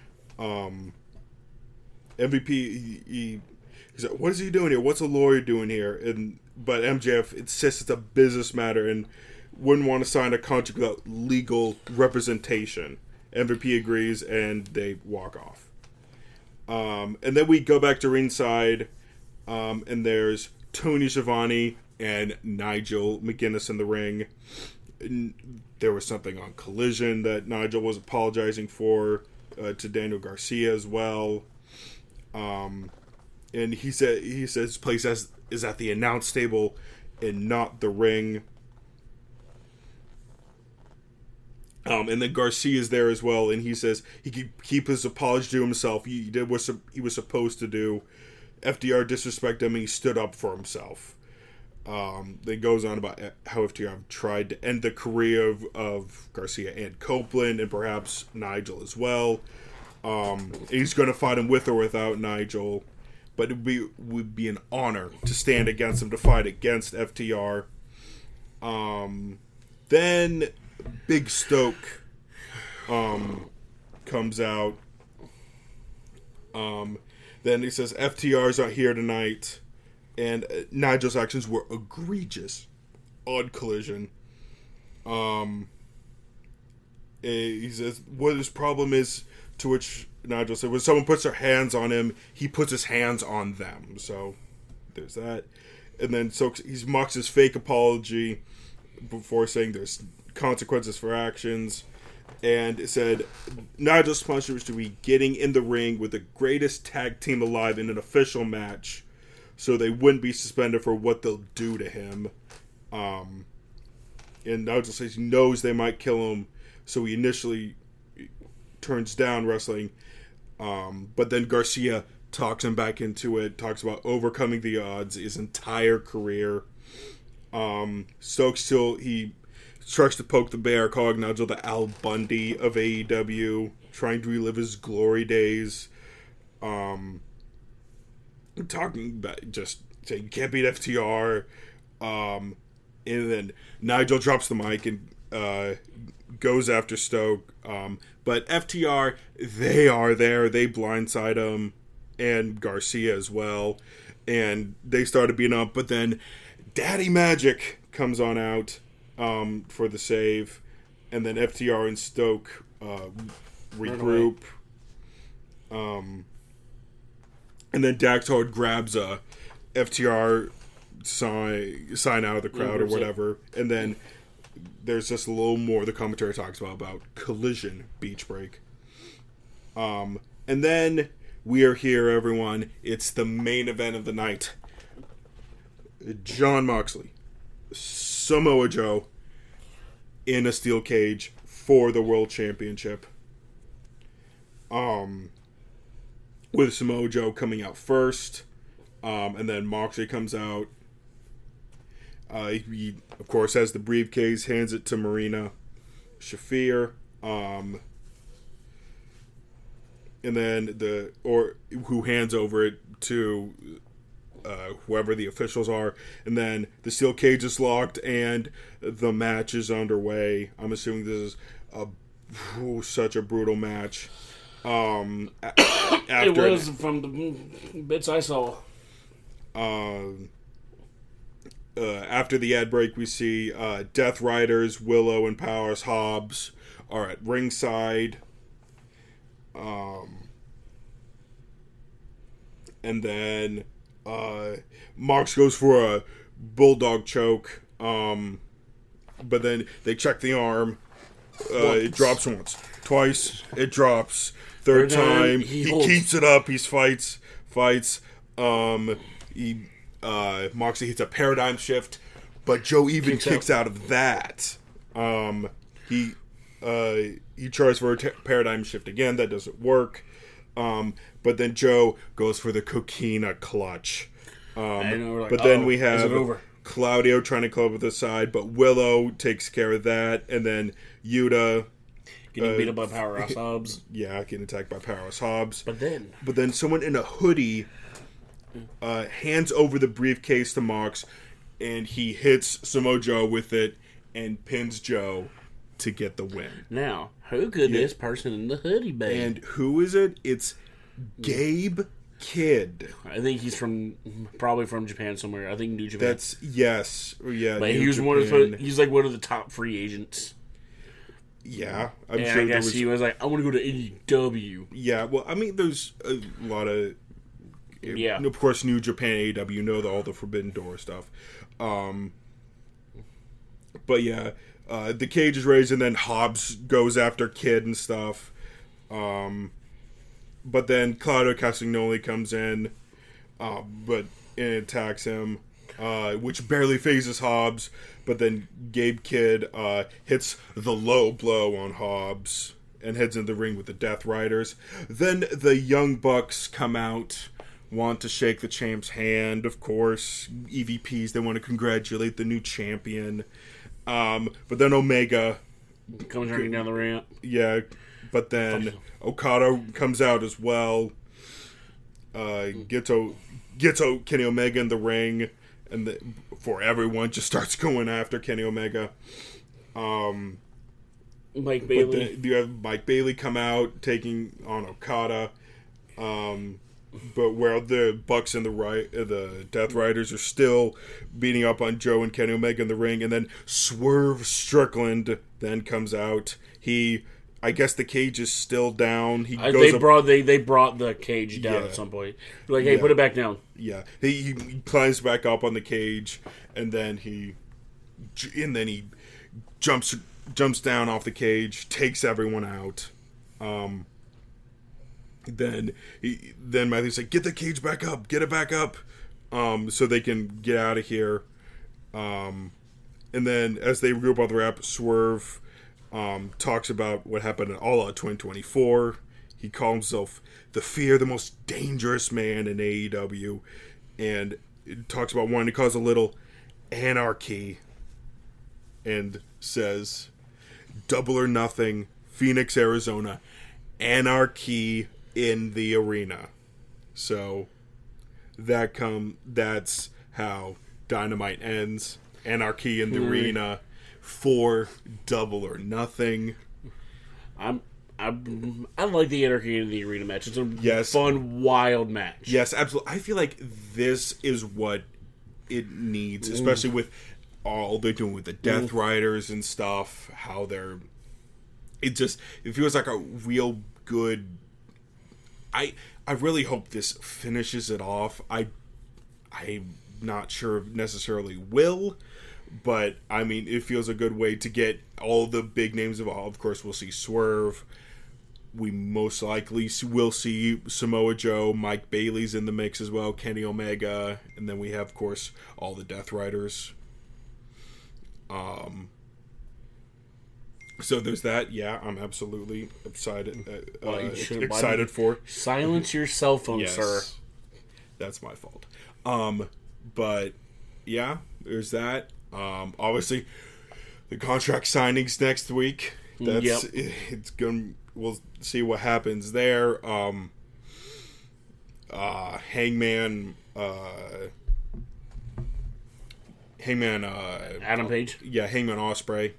MVP, he's like, what is he doing here? What's a lawyer doing here? But MJF insists it's a business matter and wouldn't want to sign a contract without legal representation. MVP agrees, and they walk off. And then we go back to ringside, and there's Tony Schiavone and Nigel McGuinness in the ring. There was something on Collision that Nigel was apologizing for to Daniel Garcia as well. And he says his place is at the announce table and not the ring. And then Garcia is there as well, and he says he could keep his apology to himself. He did what he was supposed to do. FTR disrespected him, and he stood up for himself. It goes on about how FTR tried to end the career of Garcia and Copeland, and perhaps Nigel as well. He's going to fight him with or without Nigel, but it would be an honor to stand against him, to fight against FTR. Then Big Stoke comes out. Then he says FTR's not here tonight, and Nigel's actions were egregious on Collision. He says what his problem is, to which Nigel said when someone puts their hands on him, he puts his hands on them. So there's that. And then so he mocks his fake apology before saying there's consequences for actions, and it said Nigel's punishment was to be getting in the ring with the greatest tag team alive in an official match, so they wouldn't be suspended for what they'll do to him. And Nigel says he knows they might kill him, so he initially turns down wrestling, but then Garcia talks him back into it, talks about overcoming the odds his entire career. Stokes he tries to poke the bear, calling Nigel the Al Bundy of AEW, trying to relive his glory days. Talking about just saying you can't beat FTR. And then Nigel drops the mic and goes after Stoke. But FTR, they are there. They blindside him and Garcia as well. And they started beating up. But then Daddy Magic comes on out for the save, and then FTR and Stoke regroup, and then Dax Hard grabs a FTR sign out of the crowd or whatever, and then there's just a little more the commentary talks about Collision beach break, and then we are here, everyone. It's the main event of the night. Jon Moxley, Samoa Joe in a steel cage for the World Championship. With Samoa Joe coming out first, and then Moxley comes out. He, of course, has the briefcase, hands it to Marina Shafir, and then who hands over it to whoever the officials are, and then the steel cage is locked and the match is underway. I'm assuming this is such a brutal match. It was from the bits I saw. After the ad break, we see Death Riders, Willow, and Powerhouse Hobbs are at ringside. And then Mox goes for a bulldog choke, but then they check the arm. It drops once, twice. It drops. Third time he keeps it up. He fights. Moxley hits a paradigm shift, but Joe even kicks out of that. He tries for a paradigm shift again. That doesn't work. But then Joe goes for the Coquina clutch. Then we have Claudio trying to club with the side, but Willow takes care of that, and then Yuta getting beat up by Powerhouse Hobbs. Yeah, getting attacked by Powerhouse Hobbs. But then someone in a hoodie hands over the briefcase to Mox, and he hits Samoa Joe with it and pins Joe to get the win. Now, who could this person in the hoodie be? And who is it? It's Gabe Kidd. I think he's probably from Japan somewhere. I think New Japan. Yeah. But he's like one of the top free agents. Yeah, I'm sure. I guess he was like, I want to go to AEW. Yeah, well, I mean, there's a lot of. Yeah. Of course, New Japan, AEW, all the Forbidden Door stuff. But yeah, the cage is raised, and then Hobbs goes after Kidd and stuff. But then Claudio Castagnoli comes in, and attacks him, which barely phases Hobbs. But then Gabe Kidd hits the low blow on Hobbs and heads into the ring with the Death Riders. Then the Young Bucks come out, want to shake the champ's hand, of course. EVPs, they want to congratulate the new champion. But then Omega comes running down the ramp. Yeah, but then Okada comes out as well. Gets Kenny Omega in the ring, and before everyone just starts going after Kenny Omega. Mike Bailey. But you have Mike Bailey come out taking on Okada. But where the Bucks and the Death Riders are still beating up on Joe and Kenny Omega in the ring, and then Swerve Strickland then comes out. I guess the cage is still down. They brought the cage down at some point. They're like, hey, put it back down. Yeah, he climbs back up on the cage, and then he jumps down off the cage, takes everyone out. Then Matthew's like, get the cage back up, get it back up, so they can get out of here. And then as they regroup on the ramp, Swerve talks about what happened in All Out 2024. He calls himself the most dangerous man in AEW, and talks about wanting to cause a little anarchy, and says, Double or Nothing, Phoenix, Arizona, anarchy in the arena. So that's how Dynamite ends. Anarchy in the arena for Double or Nothing. I like the Anarchy in the arena match. It's a fun, wild match. Yes, absolutely. I feel like this is what it needs, especially with all they're doing with the Death Riders and stuff. How it feels like a real good. I really hope this finishes it off. I'm not sure necessarily will, but I mean, it feels a good way to get all the big names involved. Of course, we'll see Swerve. We most likely will see Samoa Joe. Mike Bailey's in the mix as well. Kenny Omega, and then we have, of course, all the Death Riders. So there's that. Yeah, I'm absolutely excited for. Silence your cell phone, sir. That's my fault. But yeah, there's that. Obviously, the contract signings next week. It's going. We'll see what happens there. Hangman. Adam Page. Yeah, Hangman Ospreay.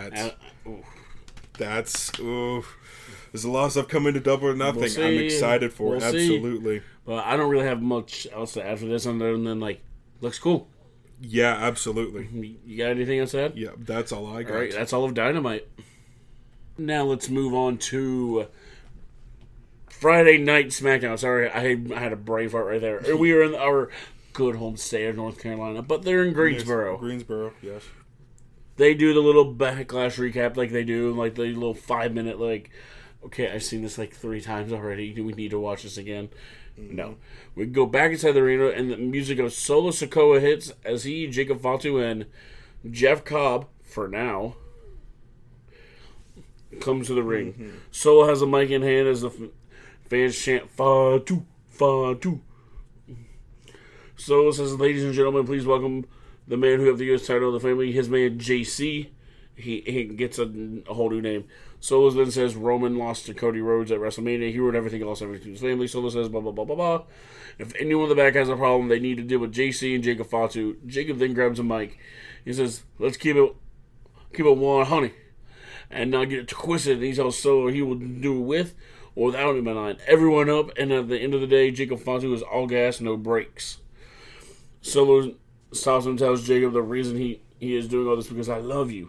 There's a lot of stuff coming to Double or Nothing. I'm excited for it. Absolutely. But I don't really have much else to add for this other than looks cool. Yeah, absolutely. You got anything else to add? Yeah, that's all I got. All right, that's all of Dynamite. Now let's move on to Friday Night SmackDown. Sorry, I had a brain fart right there. We are in our good home state of North Carolina, but they're in Greensboro. Yes, Greensboro, yes. They do the little backlash recap like they do, like the little 5-minute, okay, I've seen this 3 times already. Do we need to watch this again? Mm-hmm. No. We go back inside the arena, and the music of Solo Sikoa hits as Jacob Fatu, and Jeff Cobb, for now, comes to the ring. Mm-hmm. Solo has a mic in hand as the fans chant, Fatu, Fatu. Solo says, ladies and gentlemen, please welcome the man who have the U.S. title of the family, his man JC. He gets a whole new name. Solo then says Roman lost to Cody Rhodes at WrestleMania. He ruined everything else, everything to his family. Solo says blah, blah, blah, blah, blah. If anyone in the back has a problem, they need to deal with JC and Jacob Fatu. Jacob then grabs a mic. He says, let's keep it 100 and not get it twisted. And he tells Solo he will do it with or without him in line. Everyone up, and at the end of the day, Jacob Fatu is all gas, no brakes. Solo stops and tells Jacob the reason he is doing all this because I love you.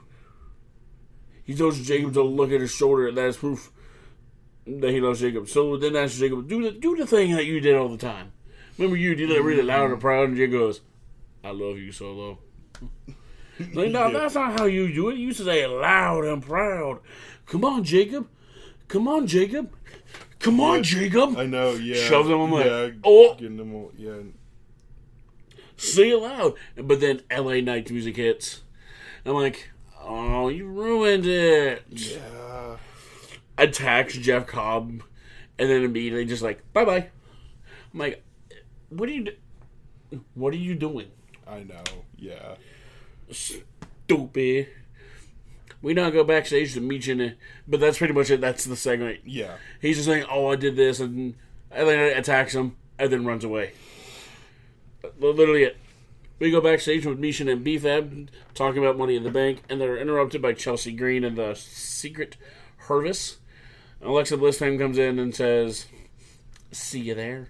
He tells Jacob to look at his shoulder, and that is proof that he loves Jacob. Solo then asks Jacob, do the thing that you did all the time. Remember you did that really loud and proud, and Jacob goes, I love you, Solo. No, that's not how you do it. You used to say it loud and proud. Come on, Jacob. Come on, Jacob. Come on, Jacob. I know, yeah. Shoves him. I'm like, getting them all, yeah. Say it loud. But then LA Knight music hits. I'm like, oh, you ruined it. Yeah. Attacks Jeff Cobb. And then immediately just bye-bye. I'm like, what are you doing? I know, yeah. Stupid. We now go backstage to Michin, but that's pretty much it. That's the segment. Yeah. He's just saying, oh, I did this, and then attacks him, and then runs away. Literally it. We go backstage with Michin and B-Fab talking about Money in the Bank, and they're interrupted by Chelsea Green and the Secret Hervis. Alexa Bliss time comes in and says, see you there.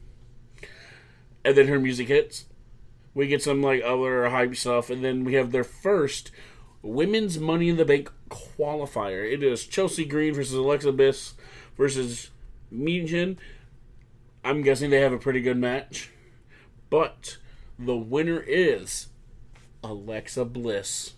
And then her music hits. We get some other hype stuff, and then we have their first Women's Money in the Bank qualifier. It is Chelsea Green versus Alexa Bliss versus Michin. I'm guessing they have a pretty good match. But the winner is Alexa Bliss.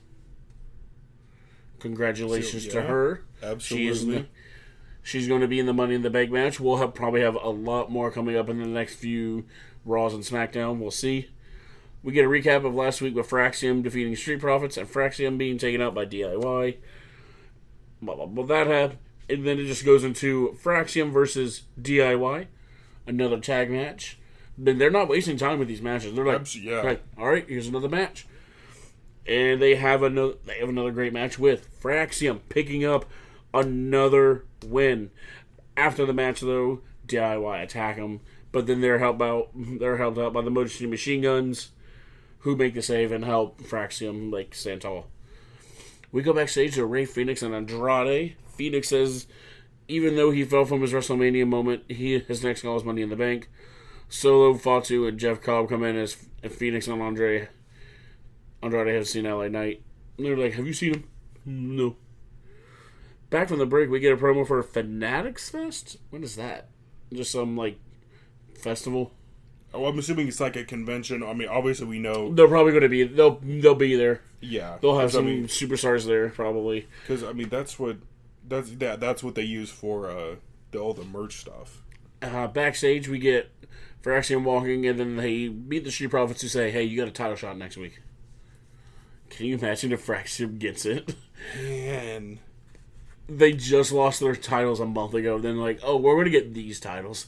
Congratulations to her. Absolutely. She's going to be in the Money in the Bank match. We'll probably have a lot more coming up in the next few Raws and SmackDown. We'll see. We get a recap of last week with Fraxium defeating Street Profits and Fraxium being taken out by DIY. Well, that happened. And then it just goes into Fraxium versus DIY. Another tag match. Then they're not wasting time with these matches. They're like, all right, here's another match. And they have another great match with Fraxium picking up another win. After the match, though, DIY attack them. But then they're helped out by the Motor City Machine Guns, who make the save and help Fraxium stand tall. We go backstage to Rey Fenix and Andrade. Fenix says, even though he fell from his WrestleMania moment, his next call is Money in the Bank. Solo, Fatu, and Jeff Cobb come in as Phoenix and Andrade have seen LA Knight. And they're like, have you seen him? No. Back from the break, we get a promo for Fanatics Fest? What is that? Just some, festival? Oh, I'm assuming it's like a convention. I mean, obviously we know... They're probably going to be... They'll be there. Yeah. They'll have some superstars there, probably. Because, I mean, that's what they use for all the merch stuff. Backstage, we get Fraxium walking, and then they meet the Street Profits who say, hey, you got a title shot next week. Can you imagine if Fraxium gets it? Man. They just lost their titles a month ago. Then we're going to get these titles.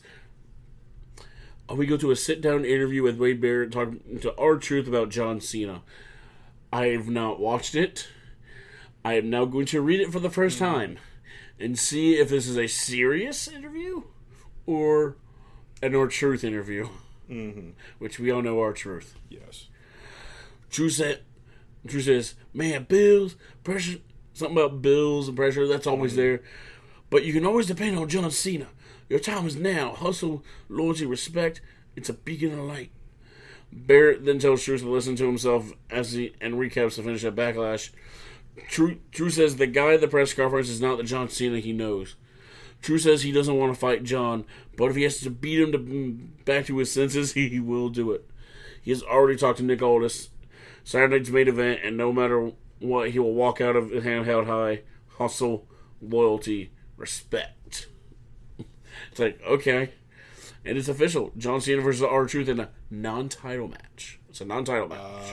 We go to a sit-down interview with Wade Barrett talking to R-Truth about John Cena. I have not watched it. I am now going to read it for the first time and see if this is a serious interview or an R-Truth interview, Mm-hmm. which we all know R-Truth. Yes. Drew says, man, bills, pressure, something about bills and pressure, that's always there. But you can always depend on John Cena. Your time is now. Hustle, loyalty, respect. It's a beacon of light. Barrett then tells Truth to listen to himself and recaps the finish at Backlash. Drew says the guy at the press conference is not the John Cena he knows. Drew says he doesn't want to fight John, but if he has to beat him back to his senses, he will do it. He has already talked to Nick Aldis, Saturday night's main event, and no matter what, he will walk out of hand held high. Hustle, loyalty, respect. It's like, okay. And it's official. John Cena versus R-Truth in a non-title match. It's a non-title match.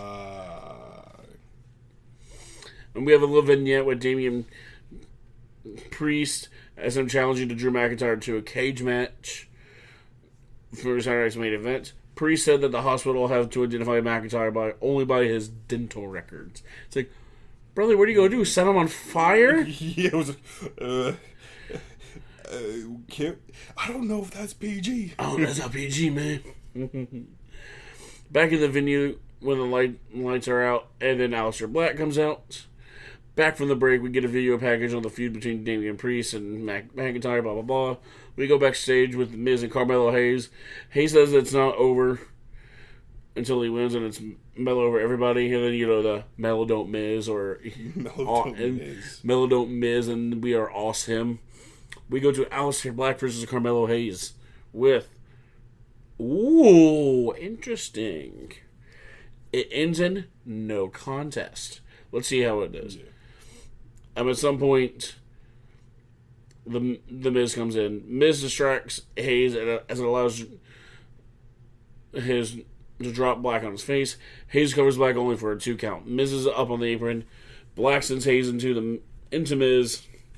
And we have a little vignette with Damian Priest as him challenging to Drew McIntyre to a cage match for Saturday's main event. Priest said that the hospital will have to identify McIntyre only by his dental records. It's like, brother, what are you going to do? Set him on fire? Yeah, it was. I don't know if that's PG. Oh, that's not PG, man. Back in the venue when the lights are out, and then Aleister Black comes out. Back from the break, we get a video package on the feud between Damian Priest and McIntyre, blah, blah, blah. We go backstage with Miz and Carmelo Hayes. Hayes says it's not over until he wins, and it's mellow over everybody. And then, the Mellow Don't Miz, or Mellow Don't Miz, and we are awesome. We go to Aleister Black versus Carmelo Hayes with, interesting. It ends in no contest. Let's see how it does. Yeah. At some point, the Miz comes in. Miz distracts Hayes as it allows his to drop Black on his face. Hayes covers Black only for a 2 count. Miz is up on the apron. Black sends Hayes into Miz,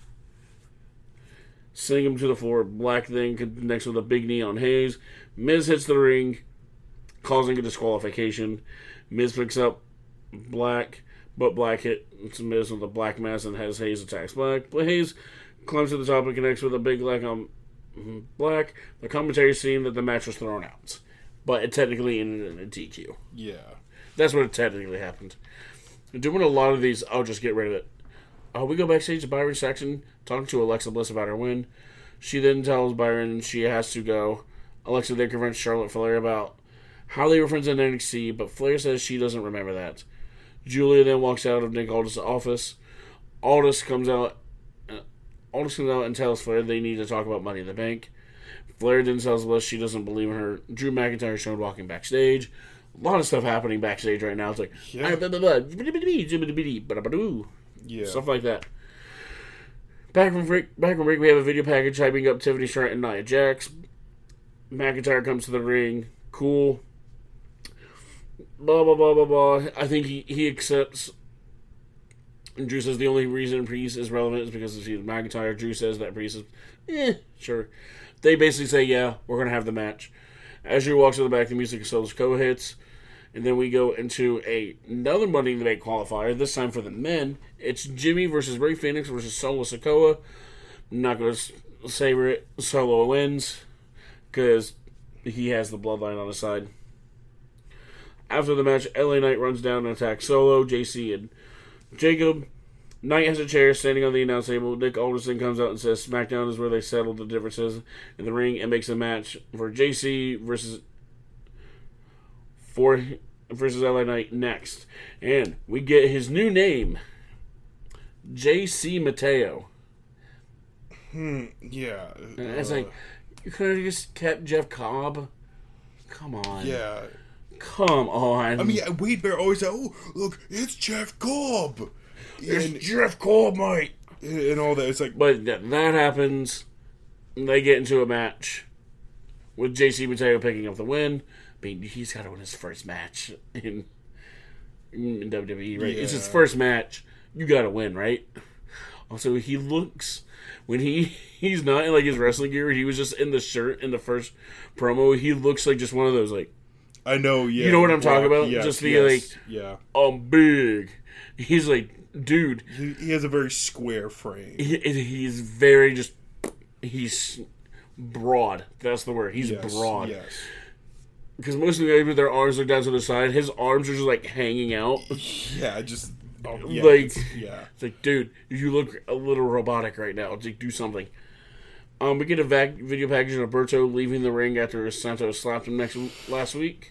sending him to the floor. Black then connects with a big knee on Hayes. Miz hits the ring, causing a disqualification. Miz picks up Black, but Black hits Miz with a black mass and has Hayes attacks Black. But Hayes climbs to the top and connects with a big leg on Black. The commentary scene that the match was thrown out, but it technically ended in a DQ. Yeah. That's what it technically happened. Doing a lot of these, I'll just get rid of it. We go backstage to Byron Saxton, talking to Alexa Bliss about her win. She then tells Byron she has to go. Alexa then confronts Charlotte Flair about how they were friends in NXT, but Flair says she doesn't remember that. Julia then walks out of Nick Aldis' office. Aldis comes out and tells Flair they need to talk about Money in the Bank. Flair then tells Bliss she doesn't believe in her. Drew McIntyre is shown walking backstage. A lot of stuff happening backstage right now. It's like, stuff like that. Back from break, we have a video package hyping up Tiffany Stratton and Nia Jax. McIntyre comes to the ring. Cool. Blah, blah, blah, blah, blah. I think he accepts. And Drew says the only reason Priest is relevant is because he's McIntyre. Drew says that Priest is, sure. They basically say, yeah, we're going to have the match. As Drew walks to the back, the music of Status Quo hits. And then we go into another Money in the Bank qualifier, this time for the men. It's Jimmy versus Rey Fenix versus Solo Sikoa. I'm not going to savor it. Solo wins because he has the bloodline on his side. After the match, LA Knight runs down and attacks Solo, JC, and Jacob. Knight has a chair standing on the announce table. Nick Aldis comes out and says SmackDown is where they settle the differences in the ring and makes a match for JC versus LA Knight next. And we get his new name, JC Mateo. Yeah. And it's like, you could have just kept Jeff Cobb. Come on. Yeah. Come on. I mean, Wade Bear always said, oh, look, it's Jeff Cobb. It's Jeff Cobb, mate. And all that. It's like, but that happens. They get into a match with JC Mateo picking up the win. I mean, he's got to win his first match in WWE, right? Yeah. It's his first match. You got to win, right? Also, he looks, when he's not in like his wrestling gear, he was just in the shirt in the first promo. He looks like just one of those like, I know, yeah. You know what I'm talking about? Yes, just be like, yeah. I'm big. He's like, dude. He has a very square frame. He's very just, he's broad. That's the word. He's broad. Yes. Because most of the guys with their arms are down to the side, his arms are just like hanging out. Yeah, just yeah, like it's like, dude, you look a little robotic right now. It's like, do something. We get a video package of Alberto leaving the ring after Santos slapped him next week.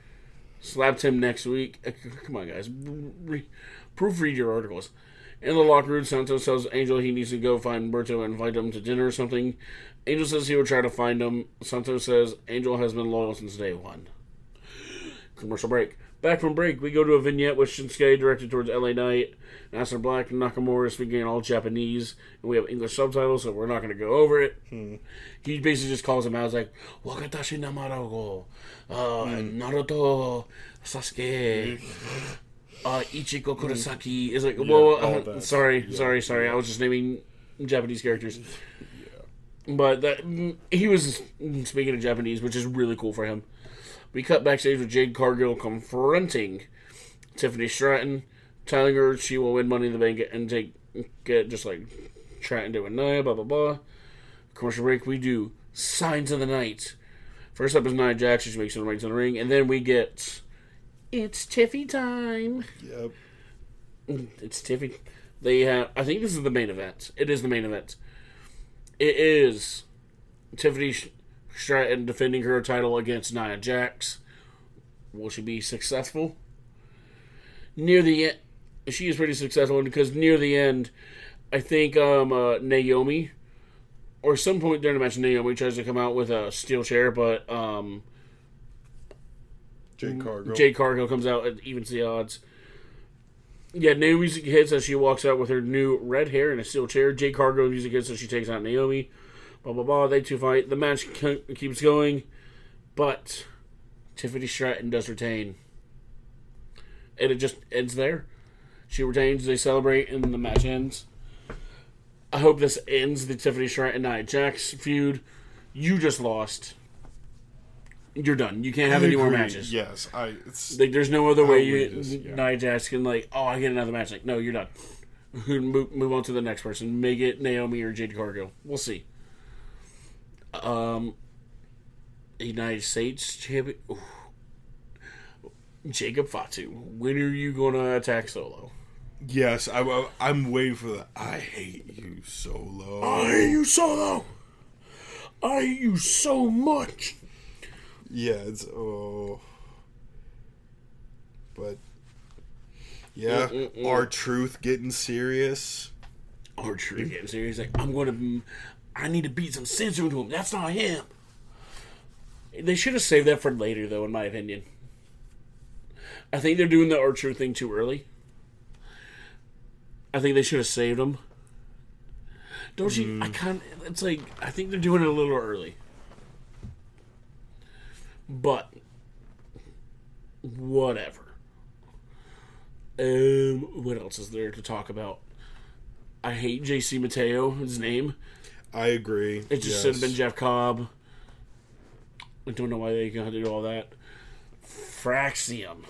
Come on, guys, proofread your articles. In the locker room, Santos tells Angel he needs to go find Alberto and invite him to dinner or something. Angel says he will try to find him. Santos says Angel has been loyal since day one. Commercial break. Back from break, we go to a vignette with Shinsuke directed towards LA Knight. Master Black and Nakamura speaking in all Japanese, and we have English subtitles, so we're not going to go over it. He basically just calls him out. He's like, Wakatashi Namarago, Naruto, Sasuke, Ichiko Kurosaki. Is like, sorry. I was just naming Japanese characters. But he was speaking in Japanese, which is really cool for him. We cut backstage with Jade Cargill confronting Tiffany Stratton, telling her she will win Money in the Bank and get just like Stratton doing Nia, blah blah blah. Commercial break. We do Signs of the Night. First up is Nia Jax. She makes her way to the ring, and then we get It's Tiffy time. Yep. It's Tiffy. They have. I think this is the main event. It is the main event. It is Tiffany Stratton defending her title against Nia Jax. Will she be successful? Near the end, she is pretty successful because near the end, I think Naomi, or some point during the match, Naomi tries to come out with a steel chair, but Jade Cargill comes out and evens the odds. Yeah, Naomi's hits as she walks out with her new red hair and a steel chair. Jade Cargill music hits as she takes out Naomi. Blah, blah, blah. They two fight. The match keeps going. But Tiffany Stratton does retain. And it just ends there. She retains. They celebrate and the match ends. I hope this ends the Tiffany Stratton Nia Jax feud. You just lost. You're done. You can't have any more matches. Yes. There's no other way Nia Jax can I get another match. Like, no, you're done. Move on to the next person. Make it Naomi or Jade Cargill. We'll see. United States champion Jacob Fatu. When are you going to attack Solo? Yes, I'm waiting for that. I hate you, Solo. I hate you, Solo. I hate you so much. Yeah, but yeah, R-Truth getting serious. R-Truth getting serious. Like, I need to beat some sense into him. That's not him. They should have saved that for later, though, in my opinion. I think they're doing the R-Truth thing too early. I think they should have saved him. Don't you? It's like, I think they're doing it a little early. But whatever. What else is there to talk about? I hate JC Mateo, his name. I agree. It just should have been Jeff Cobb. I don't know why they got to do all that. Fraxium,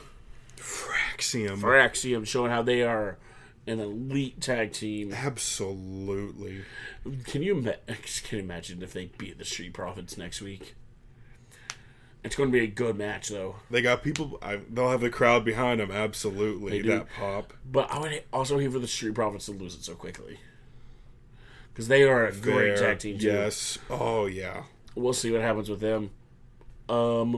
showing how they are an elite tag team. Absolutely. Can you imagine if they beat the Street Profits next week? It's going to be a good match, though. They got people. They'll have the crowd behind them. Absolutely, that pop. But I would also hate for the Street Profits to lose it so quickly, because they are a great tag team too. Yes. Oh yeah. We'll see what happens with them. I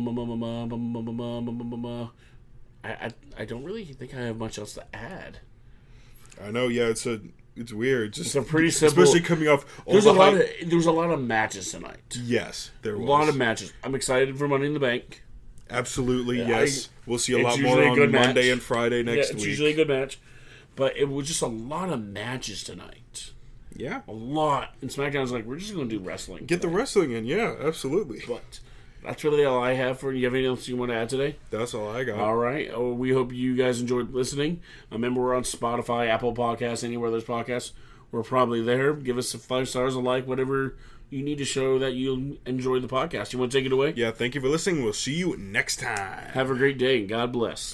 don't really think I have much else to add. I know. Yeah, it's weird. It's a pretty simple. Especially coming off. There was a lot of matches tonight. Yes, there was a lot of matches. I'm excited for Money in the Bank. Absolutely, yes. We'll see a lot more on Monday and Friday next week. It's usually a good match, but it was just a lot of matches tonight. Yeah, a lot. And SmackDown's like, we're just going to do wrestling. Get the wrestling in, yeah, absolutely. But that's really all I have for you. You have anything else you want to add today? That's all I got. All right. Oh, we hope you guys enjoyed listening. Remember, we're on Spotify, Apple Podcasts, anywhere there's podcasts. We're probably there. Give us 5 stars, a like, whatever you need to show that you enjoy the podcast. You want to take it away? Yeah, thank you for listening. We'll see you next time. Have a great day, and God bless.